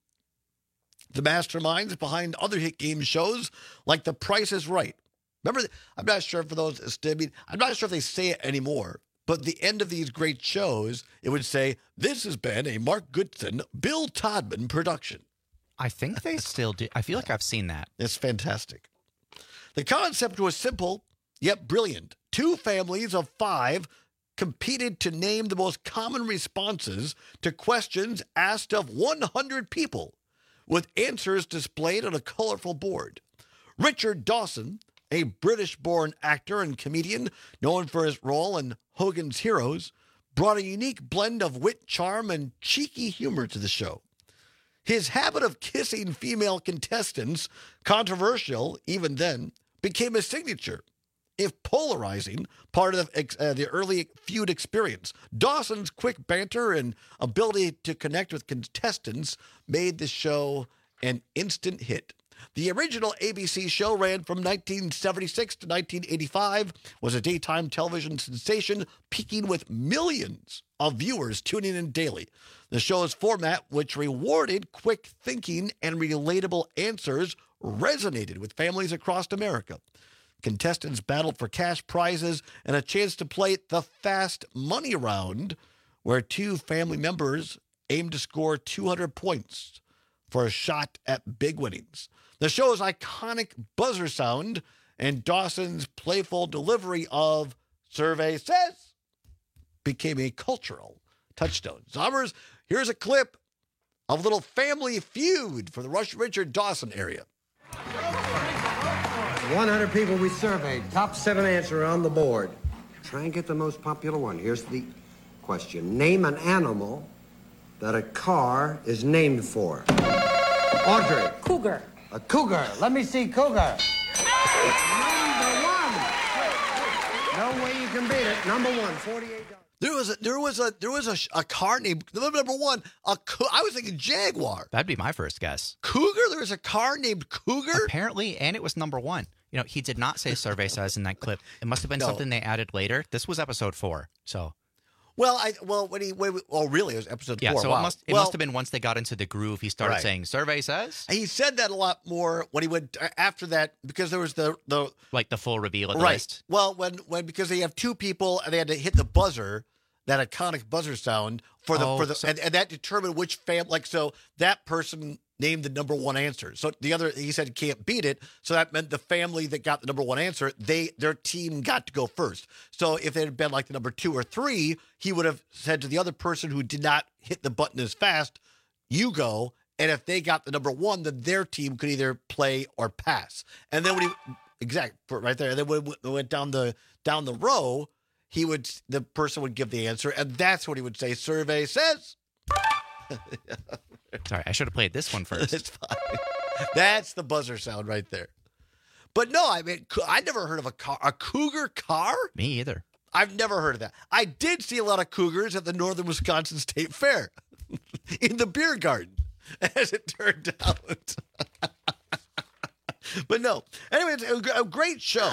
the masterminds behind other hit game shows like The Price is Right. Remember, I'm not sure for those, I mean, I'm not sure if they say it anymore, but at the end of these great shows, it would say, this has been a Mark Goodson, Bill Todman production. I think they still do. I feel like I've seen that. It's fantastic. The concept was simple, yet brilliant. Two families of five competed to name the most common responses to questions asked of one hundred people, with answers displayed on a colorful board. Richard Dawson, a British-born actor and comedian known for his role in Hogan's Heroes, brought a unique blend of wit, charm, and cheeky humor to the show. His habit of kissing female contestants, controversial even then, became a signature, if polarizing, part of uh, the early feud experience. Dawson's quick banter and ability to connect with contestants made the show an instant hit. The original A B C show ran from nineteen seventy-six to nineteen eighty-five, was a daytime television sensation, peaking with millions of viewers tuning in daily. The show's format, which rewarded quick thinking and relatable answers, resonated with families across America. Contestants battled for cash prizes and a chance to play the Fast Money Round, where two family members aimed to score two hundred points for a shot at big winnings. The show's iconic buzzer sound and Dawson's playful delivery of "Survey Says" became a cultural touchstone. Zombers, here's a clip of a little Family Feud for the Rush Richard Dawson area. one hundred people we surveyed. Top seven answer on the board. Try and get the most popular one. Here's the question. Name an animal that a car is named for. Audrey. Cougar. A cougar. Let me see cougar. Number one. No way you can beat it. Number one, forty-eight dollars. There was a there was a there was a, a car named number one. A I was thinking Jaguar. That'd be my first guess. Cougar. There was a car named Cougar. Apparently, and it was number one. You know, he did not say "Survey Says" in that clip. It must have been No. something they added later. This was episode four, so. Well, I well when he when, oh really it was episode Yeah, four. so wow. it must it well, must have been once they got into the groove. He started Right. saying "Survey Says," He said that a lot more when he went after that because there was the the like the full reveal of the right. list. Well, when when because they have two people and they had to hit the buzzer, that iconic buzzer sound for the Oh, for the so- and, and that determined which fam like so that person named the number one answer. So the other he said can't beat it. So that meant the family that got the number one answer, they their team got to go first. So if it had been like the number two or three, he would have said to the other person who did not hit the button as fast, "You go." And if they got the number one, then their team could either play or pass. And then when he exact right there, and then when we went down the down the row, he would the person would give the answer, and that's what he would say. "Survey says." Sorry, I should have played this one first. It's fine. That's the buzzer sound right there. But no, I mean, cou- I never heard of a car, a cougar car. Me either. I've never heard of that. I did see a lot of cougars at the Northern Wisconsin State Fair in the beer garden, as it turned out. But no. Anyway, it's a, a great show.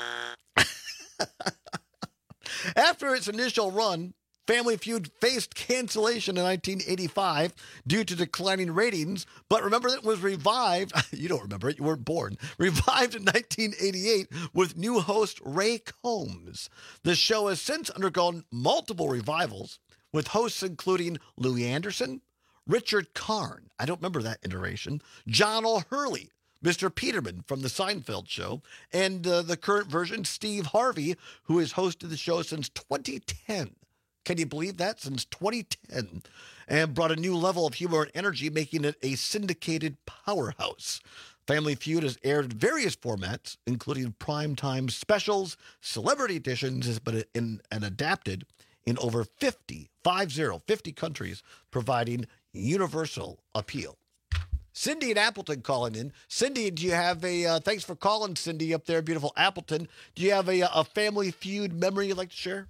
After its initial run, Family Feud faced cancellation in nineteen eighty-five due to declining ratings, but remember it was revived. You don't remember it, you weren't born. Revived in nineteen eighty-eight with new host Ray Combs. The show has since undergone multiple revivals, with hosts including Louis Anderson, Richard Karn, I don't remember that iteration, John O'Hurley, Mister Peterman from The Seinfeld Show, and uh, the current version, Steve Harvey, who has hosted the show since twenty ten. Can you believe that? Since twenty ten. And brought a new level of humor and energy, making it a syndicated powerhouse. Family Feud has aired in various formats, including primetime specials, celebrity editions, has been in, and adapted in over fifty, five zero, fifty countries, providing universal appeal. Cindy in Appleton calling in. Cindy, do you have a, uh, thanks for calling, Cindy, up there, beautiful Appleton. Do you have a, a Family Feud memory you'd like to share?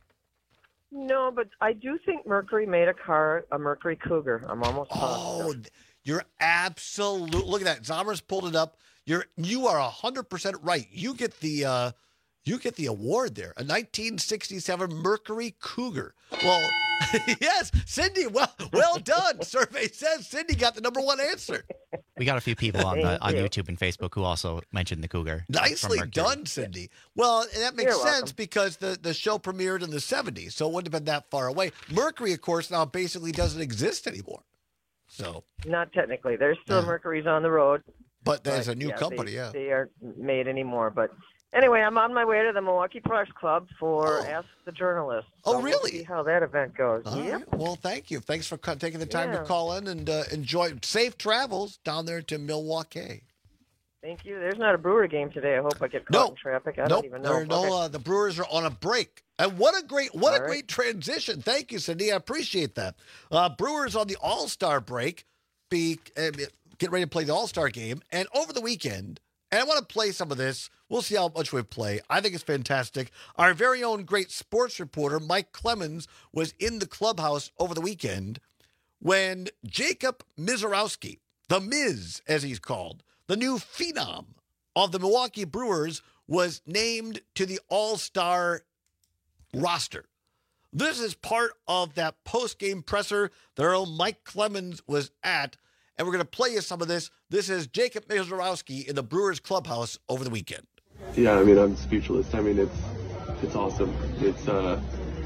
No, but I do think Mercury made a car, a Mercury Cougar. I'm almost positive. Oh, you're absolute. Look at that. Zombers pulled it up. You're you are one hundred percent right. You get the uh, you get the award there. A nineteen sixty-seven Mercury Cougar. Well, yes, Cindy, well well done. Survey says Cindy got the number one answer. We got a few people on the, Thank on you. YouTube and Facebook who also mentioned the cougar. Nicely from Mercury. done, Cindy. Well, and that makes You're sense welcome. because the, the show premiered in the seventies, so it wouldn't have been that far away. Mercury, of course, now basically doesn't exist anymore. So, Not technically. There's still Yeah. Mercury's on the road. but there's but, a new yeah, company, they, yeah. They aren't made anymore. But anyway, I'm on my way to the Milwaukee Press Club for Oh. Ask the Journalist. Oh, So we'll really? see how that event goes. All Yep. right. Well, thank you. Thanks for co- taking the time to Yeah. call in and uh, enjoy safe travels down there to Milwaukee. Thank you. There's not a Brewer game today. I hope I get caught No. in traffic. I nope, don't even know. there are no. Okay. Uh, the Brewers are on a break, and what a great, what All a right. great transition. Thank you, Cindy. I appreciate that. Uh, Brewers on the All Star break, be uh, get ready to play the All Star game, and over the weekend. And I want to play some of this. We'll see how much we play. I think it's fantastic. Our very own great sports reporter, Mike Clemens, was in the clubhouse over the weekend when Jacob Mizorowski, the Miz, as he's called, the new phenom of the Milwaukee Brewers, was named to the All-Star roster. This is part of that post-game presser that our own Mike Clemens was at, and we're going to play you some of this. This is Jacob Mizorowski in the Brewers clubhouse over the weekend. Yeah, I mean, I'm speechless. I mean, it's it's awesome. It's, uh,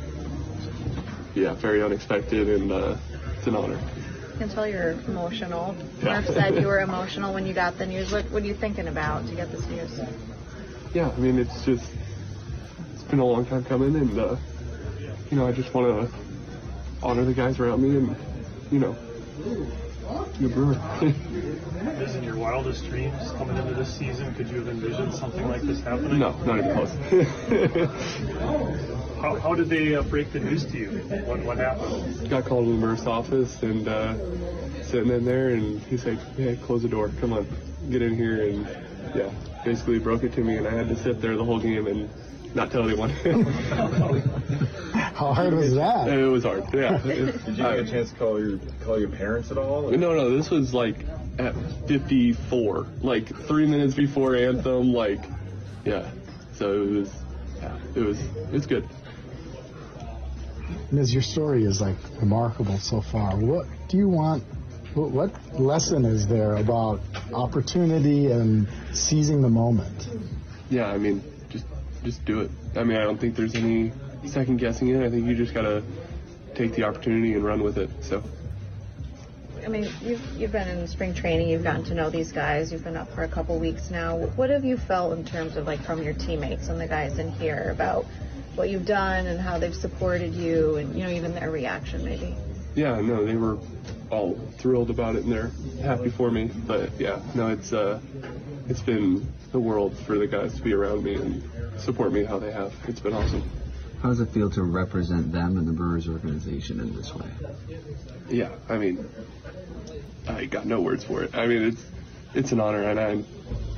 yeah, very unexpected, and uh, it's an honor. I can tell you're emotional. Yeah. Murph said you were emotional when you got the news. What, what are you thinking about to get this news? yeah, I mean, it's just, it's been a long time coming, and, uh, you know, I just want to honor the guys around me and, you know, be a Brewer. Is in your wildest dreams coming into this season, could you have envisioned something like this happening? No, not even close. how, how did they uh, break the news to you? What, what happened? Got called in the Murph's office, and uh, sitting in there, and he's like, "Hey, close the door. Come on, get in here." And yeah, basically broke it to me, and I had to sit there the whole game and not tell anyone. How hard was that? It was hard. Yeah. Did you get a chance to call your call your parents at all? Or? No, no. This was like at fifty-four, like three minutes before anthem. Like, yeah. So it was, yeah, it was, it's good. Miz, your story is like remarkable so far. What do you want? What, what lesson is there about opportunity and seizing the moment? Yeah, I mean, just just do it. I mean, I don't think there's any second guessing it. I think you just gotta take the opportunity and run with it. So. I mean, you've you've been in spring training. You've gotten to know these guys. You've been up for a couple weeks now. What have you felt in terms of like from your teammates and the guys in here about what you've done and how they've supported you, and you know even their reaction maybe? Yeah, no, they were all thrilled about it and they're happy for me. But yeah, no, it's uh, it's been the world for the guys to be around me and support me how they have. It's been awesome. How does it feel to represent them and the Brewers organization in this way? Yeah, I mean, I got no words for it. I mean, it's it's an honor, and I'm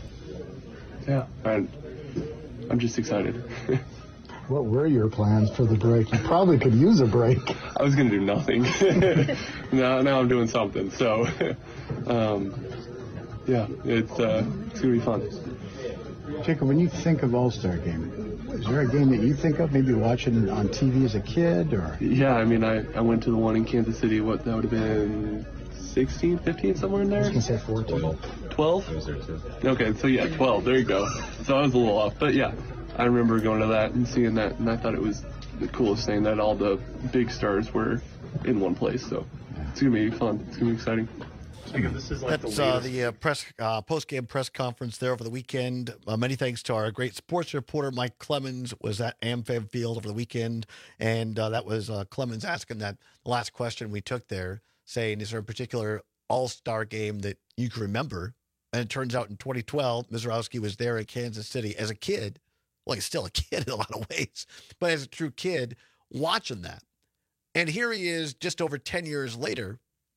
yeah, I'm, I'm just excited. What were your plans for the break? You probably could use a break. I was going to do nothing. now, now I'm doing something. So, um, yeah, it's uh, it's going to be fun. Jacob, when you think of All-Star Game, is there a game that you think of, maybe watching on T V as a kid? Or Yeah, I mean, I, I went to the one in Kansas City. What, that would have been sixteen, fifteen, somewhere in there? I was going to say fourteen. twelve? Okay, so yeah, twelve. There you go. So I was a little off. But yeah, I remember going to that and seeing that, and I thought it was the coolest thing that all the big stars were in one place. So it's going to be fun. It's going to be exciting. This is like That's the, uh, the uh, press uh, post-game press conference there over the weekend. Uh, many thanks to our great sports reporter, Mike Clemens, was at AmFam Field over the weekend. And uh, that was uh, Clemens asking that last question we took there, saying, is there a particular all-star game that you can remember? And it turns out in twenty twelve, Mizorowski was there in Kansas City as a kid. Well, he's still a kid in a lot of ways, but as a true kid, watching that. And here he is just over ten years later,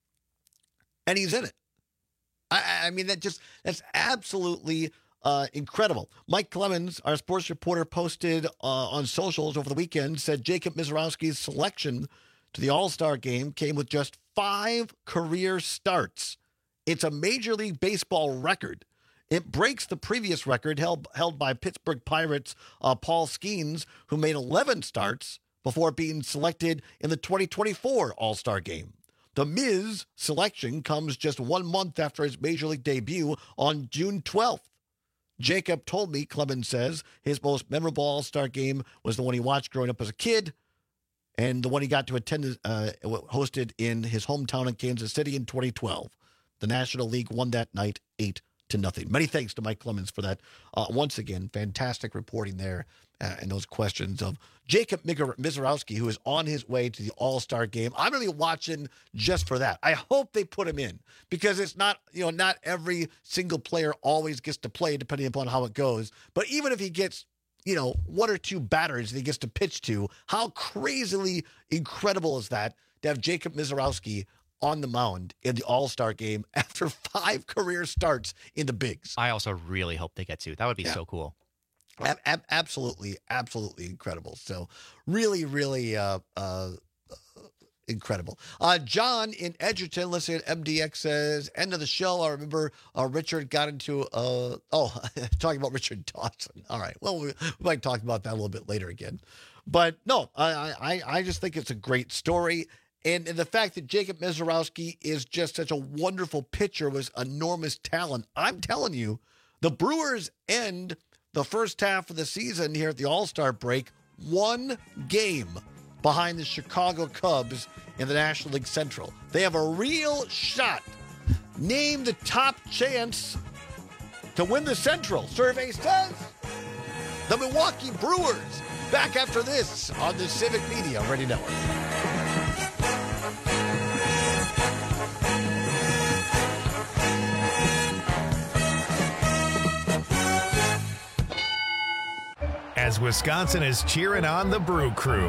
and he's in it. I, I mean, that just, that's absolutely uh, incredible. Mike Clemens, our sports reporter, posted uh, on socials over the weekend, said Jacob Mizorowski's selection to the All-Star game came with just five career starts. It's a Major League Baseball record. It breaks the previous record held, held by Pittsburgh Pirates' uh, Paul Skeens, who made eleven starts before being selected in the twenty twenty-four All-Star game. The Miz selection comes just one month after his Major League debut on June twelfth. Jacob told me, Clemens says, his most memorable All-Star game was the one he watched growing up as a kid and the one he got to attend, uh, hosted in his hometown in Kansas City in twenty twelve. The National League won that night eight to nothing. Many thanks to Mike Clemens for that. Uh, once again, fantastic reporting there uh, and those questions of Jacob Mizorowski, who is on his way to the All-Star game. I'm going to be watching just for that. I hope they put him in because it's not, you know, not every single player always gets to play depending upon how it goes. But even if he gets, you know, one or two batters that he gets to pitch to, how crazily incredible is that to have Jacob Mizorowski on the mound in the All-Star game after five career starts in the bigs. I also really hope they get to. That would be Yeah. so cool. Ab- ab- absolutely, absolutely incredible. So really, really uh, uh, uh, incredible. Uh, John in Edgerton, listening to M D X, says, end of the show. I remember uh, Richard got into, uh, oh, talking about Richard Dawson. All right. Well, we, we might talk about that a little bit later again. But no, I, I, I just think it's a great story. And, and the fact that Jacob Mizorowski is just such a wonderful pitcher with enormous talent. I'm telling you, the Brewers end the first half of the season here at the All-Star break one game behind the Chicago Cubs in the National League Central. They have a real shot. Name the top chance to win the Central. Survey says the Milwaukee Brewers. Back after this on the Civic Media Radio Network. As Wisconsin is cheering on the Brew Crew.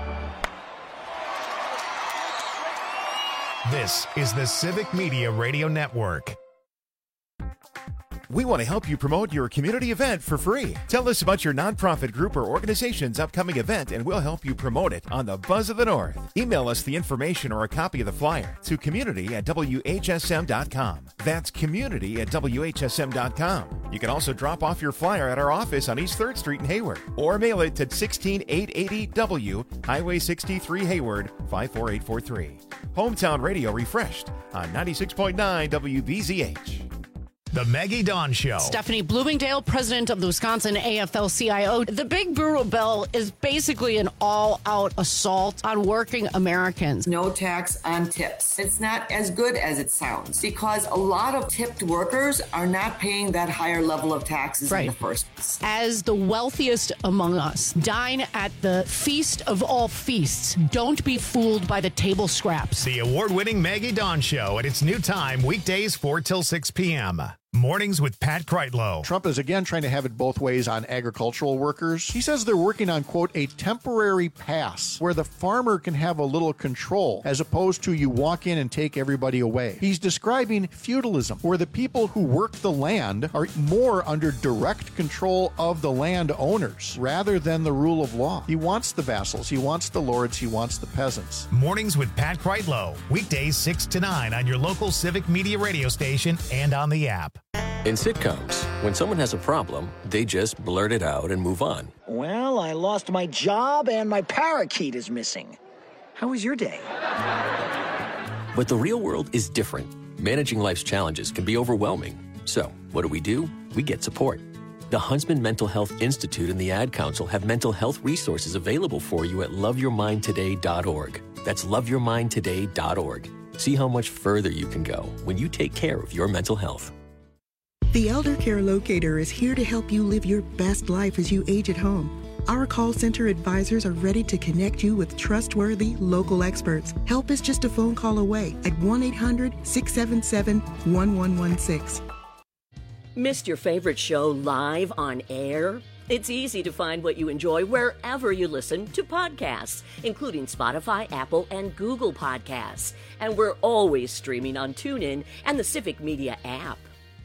This is the Civic Media Radio Network. We want to help you promote your community event for free. Tell us about your nonprofit group or organization's upcoming event and we'll help you promote it on the Buzz of the North. Email us the information or a copy of the flyer to community at W H S M dot com. That's community at W H S M dot com. You can also drop off your flyer at our office on East third Street in Hayward or mail it to sixteen eight eighty W, Highway sixty-three, Hayward, five four eight four three. Hometown Radio refreshed on ninety-six point nine W B Z H. The Maggie Dawn Show. Stephanie Bloomingdale, president of the Wisconsin A F L C I O. The Big Brutal Bill is basically an all-out assault on working Americans. No tax on tips. It's not as good as it sounds because a lot of tipped workers are not paying that higher level of taxes right. in the first place. As the wealthiest among us, dine at the feast of all feasts. Don't be fooled by the table scraps. The award-winning Maggie Dawn Show at its new time, weekdays four till six p.m. Mornings with Pat Kreitlow. Trump is again trying to have it both ways on agricultural workers. He says they're working on, quote, a temporary pass where the farmer can have a little control as opposed to you walk in and take everybody away. He's describing feudalism where the people who work the land are more under direct control of the land owners rather than the rule of law. He wants the vassals. He wants the lords. He wants the peasants. Mornings with Pat Kreitlow. Weekdays six to nine on your local Civic Media radio station and on the app. In sitcoms, when someone has a problem, they just blurt it out and move on. Well, I lost my job and my parakeet is missing. How was your day? But the real world is different. Managing life's challenges can be overwhelming. So, what do we do? We get support. The Huntsman Mental Health Institute and the Ad Council have mental health resources available for you at love your mind today dot org. That's love your mind today dot org. See how much further you can go when you take care of your mental health. The Elder Care Locator is here to help you live your best life as you age at home. Our call center advisors are ready to connect you with trustworthy local experts. Help is just a phone call away at one eight hundred six seven seven one one one six. Missed your favorite show live on air? It's easy to find what you enjoy wherever you listen to podcasts, including Spotify, Apple, and Google Podcasts. And we're always streaming on TuneIn and the Civic Media app.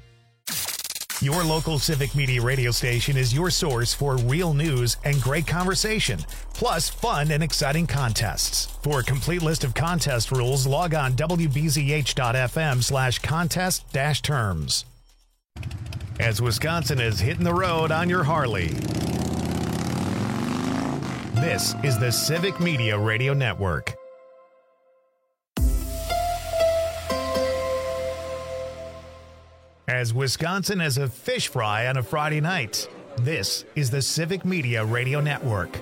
Your local Civic Media radio station is your source for real news and great conversation, plus fun and exciting contests. For a complete list of contest rules, log on W B Z H dot F M slash contest dash terms. As Wisconsin is hitting the road on your Harley, this is the Civic Media Radio Network. As Wisconsin is a fish fry on a Friday night, this is the Civic Media Radio Network.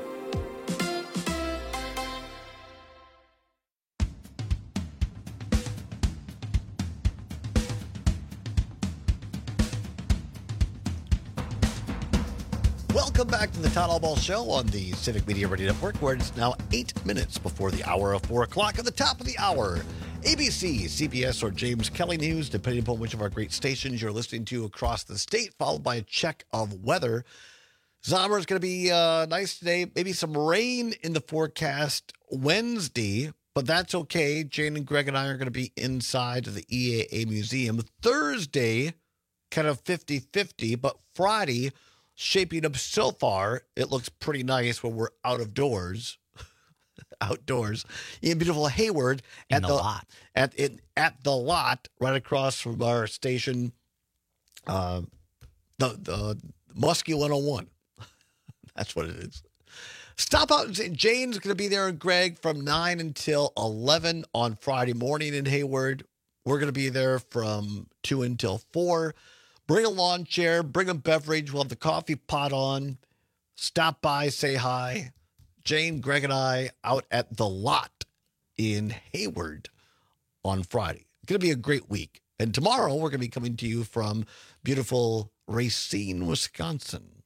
Welcome back to the Todd Allball Show on the Civic Media Radio Network, where it's now eight minutes before the hour of four o'clock. At the top of the hour, A B C, C B S, or James Kelly News, depending upon which of our great stations you're listening to across the state, followed by a check of weather. Summer is going to be uh, nice today. Maybe some rain in the forecast Wednesday, but that's okay. Jane and Greg and I are going to be inside of the E A A Museum. Thursday, kind of fifty-fifty, but Friday, shaping up so far, it looks pretty nice when we're out of doors. Outdoors in beautiful Hayward in at the, the lot at it at the lot right across from our station, uh, the the Muskie one oh one. That's what it is. Stop out and say Jane's going to be there and Greg from nine until eleven on Friday morning in Hayward. We're going to be there from two until four. Bring a lawn chair, bring a beverage. We'll have the coffee pot on. Stop by, say hi. Jane, Greg, and I out at the lot in Hayward on Friday. It's going to be a great week. And tomorrow we're going to be coming to you from beautiful Racine, Wisconsin.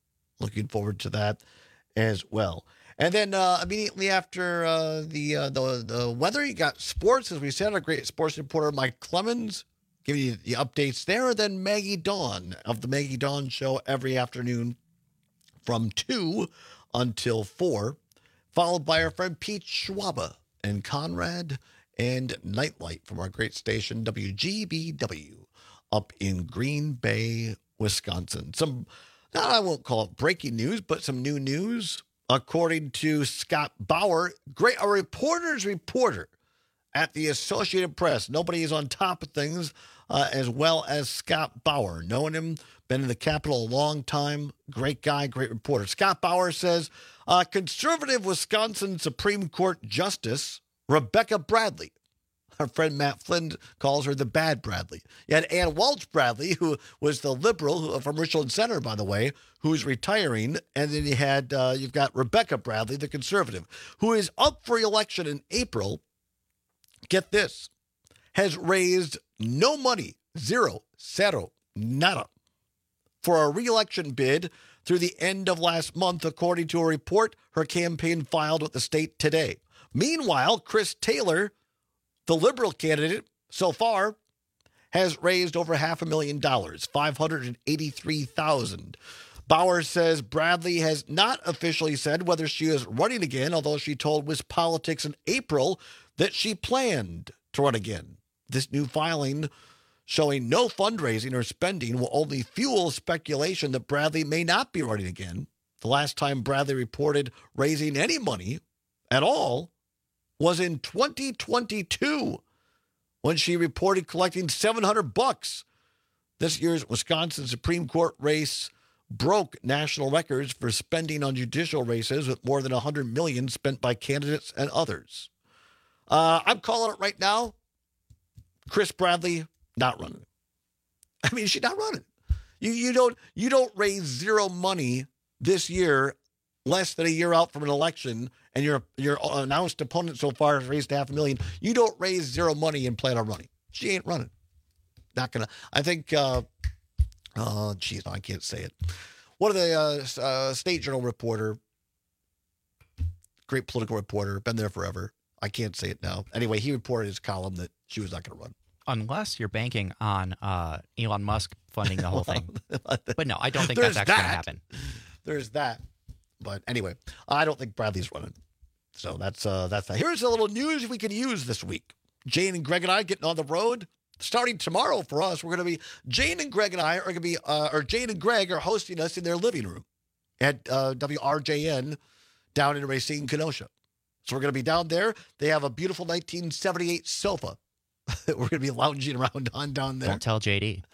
looking forward to that as well. And then uh, immediately after uh, the, uh, the the weather, you got sports. As we said, our great sports reporter, Mike Clemens, giving you the updates there. And then Maggie Dawn of the Maggie Dawn Show every afternoon from two until four, followed by our friend Pete Schwaba and Conrad and Nightlight from our great station, W G B W, up in Green Bay, Wisconsin. Some, now I won't call it breaking news, but some new news. According to Scott Bauer, great a reporter's reporter at the Associated Press. Nobody is on top of things uh, as well as Scott Bauer. Knowing him, been in the Capitol a long time. Great guy, great reporter. Scott Bauer says, uh, conservative Wisconsin Supreme Court Justice Rebecca Bradley. Our friend Matt Flynn calls her the bad Bradley. You had Ann Walsh Bradley, who was the liberal who, from Richland Center, by the way, who's retiring. And then you had, uh, you've got Rebecca Bradley, the conservative, who is up for election in April. Get this, has raised no money, zero, cero, nada, for a re-election bid through the end of last month, according to a report her campaign filed with the state today. Meanwhile, Chris Taylor, the liberal candidate so far, has raised over half a million dollars, five hundred eighty-three thousand dollars. Bauer says Bradley has not officially said whether she is running again, although she told WisPolitics in April that she planned to run again. This new filing showing no fundraising or spending will only fuel speculation that Bradley may not be running again. The last time Bradley reported raising any money at all was in twenty twenty-two, when she reported collecting seven hundred bucks. This year's Wisconsin Supreme Court race broke national records for spending on judicial races, with more than one hundred million dollars spent by candidates and others. Uh, I'm calling it right now. Chris Bradley not running. I mean, she's not running. You you don't you don't raise zero money this year, less than a year out from an election, and your your announced opponent so far has raised half a million. You don't raise zero money and plan on running. She ain't running. Not gonna. I think. Uh, oh, geez, no, I can't say it. One of the uh, uh, State Journal reporter, great political reporter, been there forever. I can't say it now. Anyway, he reported his column that she was not going to run. Unless you're banking on uh, Elon Musk funding the whole thing. But no, I don't think that's actually going to happen. There's that. But anyway, I don't think Bradley's running. So that's uh, that's that. Here's a little news we can use this week. Jane and Greg and I getting on the road. Starting tomorrow for us, we're going to be, Jane and Greg and I are going to be, uh, or Jane and Greg are hosting us in their living room at uh, W R J N down in Racine, Kenosha. So we're going to be down there. They have a beautiful nineteen seventy-eight sofa that we're going to be lounging around on down there. Don't tell J D.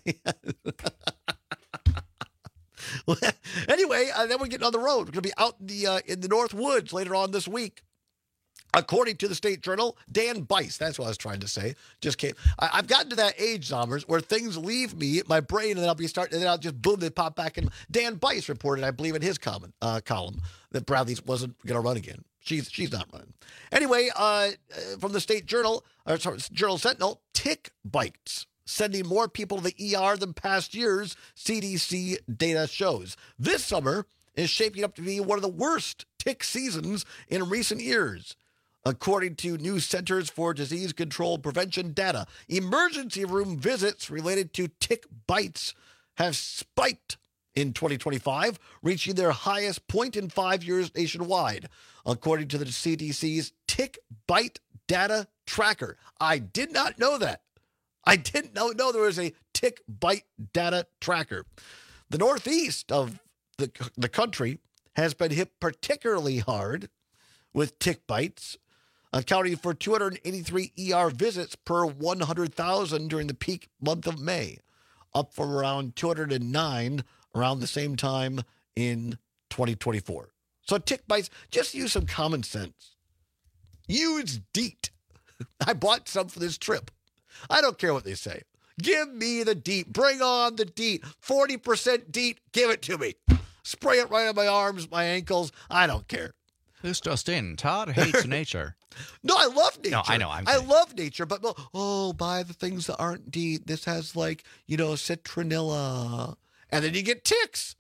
Well, anyway, uh, then we're getting on the road. We're going to be out in the uh, in the North Woods later on this week. According to the State Journal, Dan Bice, that's what I was trying to say, just came. I, I've gotten to that age, Zombers, where things leave me, my brain, and then I'll be starting, and then I'll just boom, they pop back in. Dan Bice reported, I believe, in his comment, uh, column that Bradley wasn't going to run again. She's she's not running. Anyway, uh, from the State Journal, or sorry, Journal Sentinel, tick bites sending more people to the E R than past years, C D C data shows. This summer is shaping up to be one of the worst tick seasons in recent years. According to new Centers for Disease Control Prevention data, emergency room visits related to tick bites have spiked in twenty twenty-five, reaching their highest point in five years nationwide, according to the C D C's tick bite data tracker. I did not know that. I didn't know, know there was a tick bite data tracker. The Northeast of the, the country has been hit particularly hard with tick bites, accounting for two hundred eighty-three E R visits per one hundred thousand during the peak month of May, up from around two hundred nine around the same time in twenty twenty-four. So tick bites, just use some common sense. Use DEET. I bought some for this trip. I don't care what they say. Give me the DEET. Bring on the DEET. forty percent DEET. Give it to me. Spray it right on my arms, my ankles. I don't care. This just in. Todd hates nature. No, I love nature. No, I know. I'm I love nature, but oh, buy the things that aren't DEET. This has like, you know, citronella. And then you get ticks.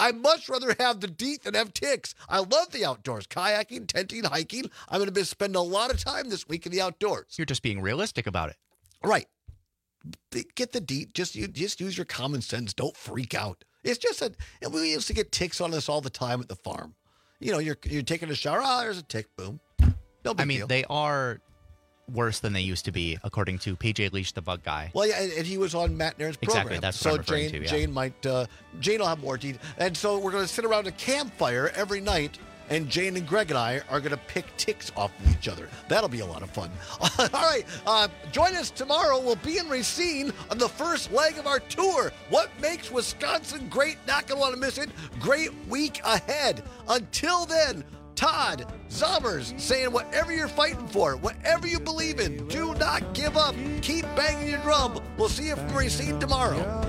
I'd much rather have the DEET than have ticks. I love the outdoors. Kayaking, tenting, hiking. I'm going to spend a lot of time this week in the outdoors. You're just being realistic about it. Right. Get the DEET. Just, you, just use your common sense. Don't freak out. It's just that we used to get ticks on us all the time at the farm. You know, you're you're taking a shower. Oh, there's a tick. Boom. No big I mean, deal. they are worse than they used to be, according to P J Leash, the bug guy. Well, yeah, and, and he was on Matt Nairn's program. Exactly, that's so what I'm referring Jane, to, yeah. Jane might, uh, Jane will have more detail. And so we're going to sit around a campfire every night, and Jane and Greg and I are going to pick ticks off of each other. That'll be a lot of fun. All right, uh, join us tomorrow. We'll be in Racine on the first leg of our tour. What makes Wisconsin great? Not going to want to miss it. Great week ahead. Until then, Todd Zommers saying whatever you're fighting for, whatever you believe in, do not give up. Keep banging your drum. We'll see you from Racine tomorrow.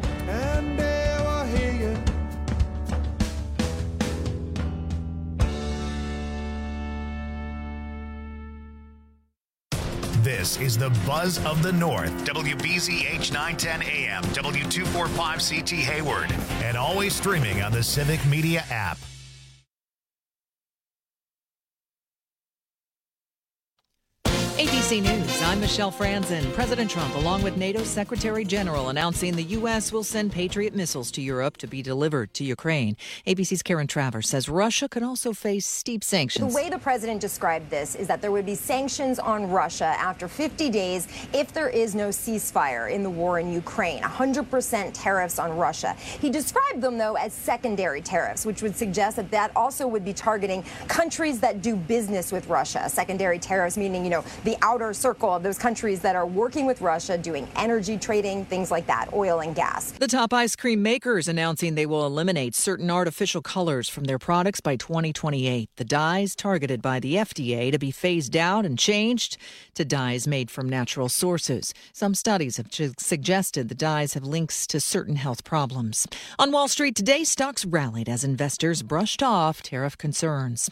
This is the Buzz of the North. W B Z H nine ten A M, W two forty-five C T Hayward, and always streaming on the Civic Media app. A B C News, I'm Michelle Franzen. President Trump, along with NATO Secretary General, announcing the U S will send Patriot missiles to Europe to be delivered to Ukraine. A B C's Karen Travers says Russia could also face steep sanctions. The way the president described this is that there would be sanctions on Russia after fifty days if there is no ceasefire in the war in Ukraine. one hundred percent tariffs on Russia. He described them, though, as secondary tariffs, which would suggest that that also would be targeting countries that do business with Russia. Secondary tariffs meaning, you know, the outer circle of those countries that are working with Russia, doing energy trading, things like that, oil and gas. The top ice cream makers announcing they will eliminate certain artificial colors from their products by twenty twenty-eight. The dyes targeted by the F D A to be phased out and changed to dyes made from natural sources. Some studies have suggested the dyes have links to certain health problems. On Wall Street today, stocks rallied as investors brushed off tariff concerns.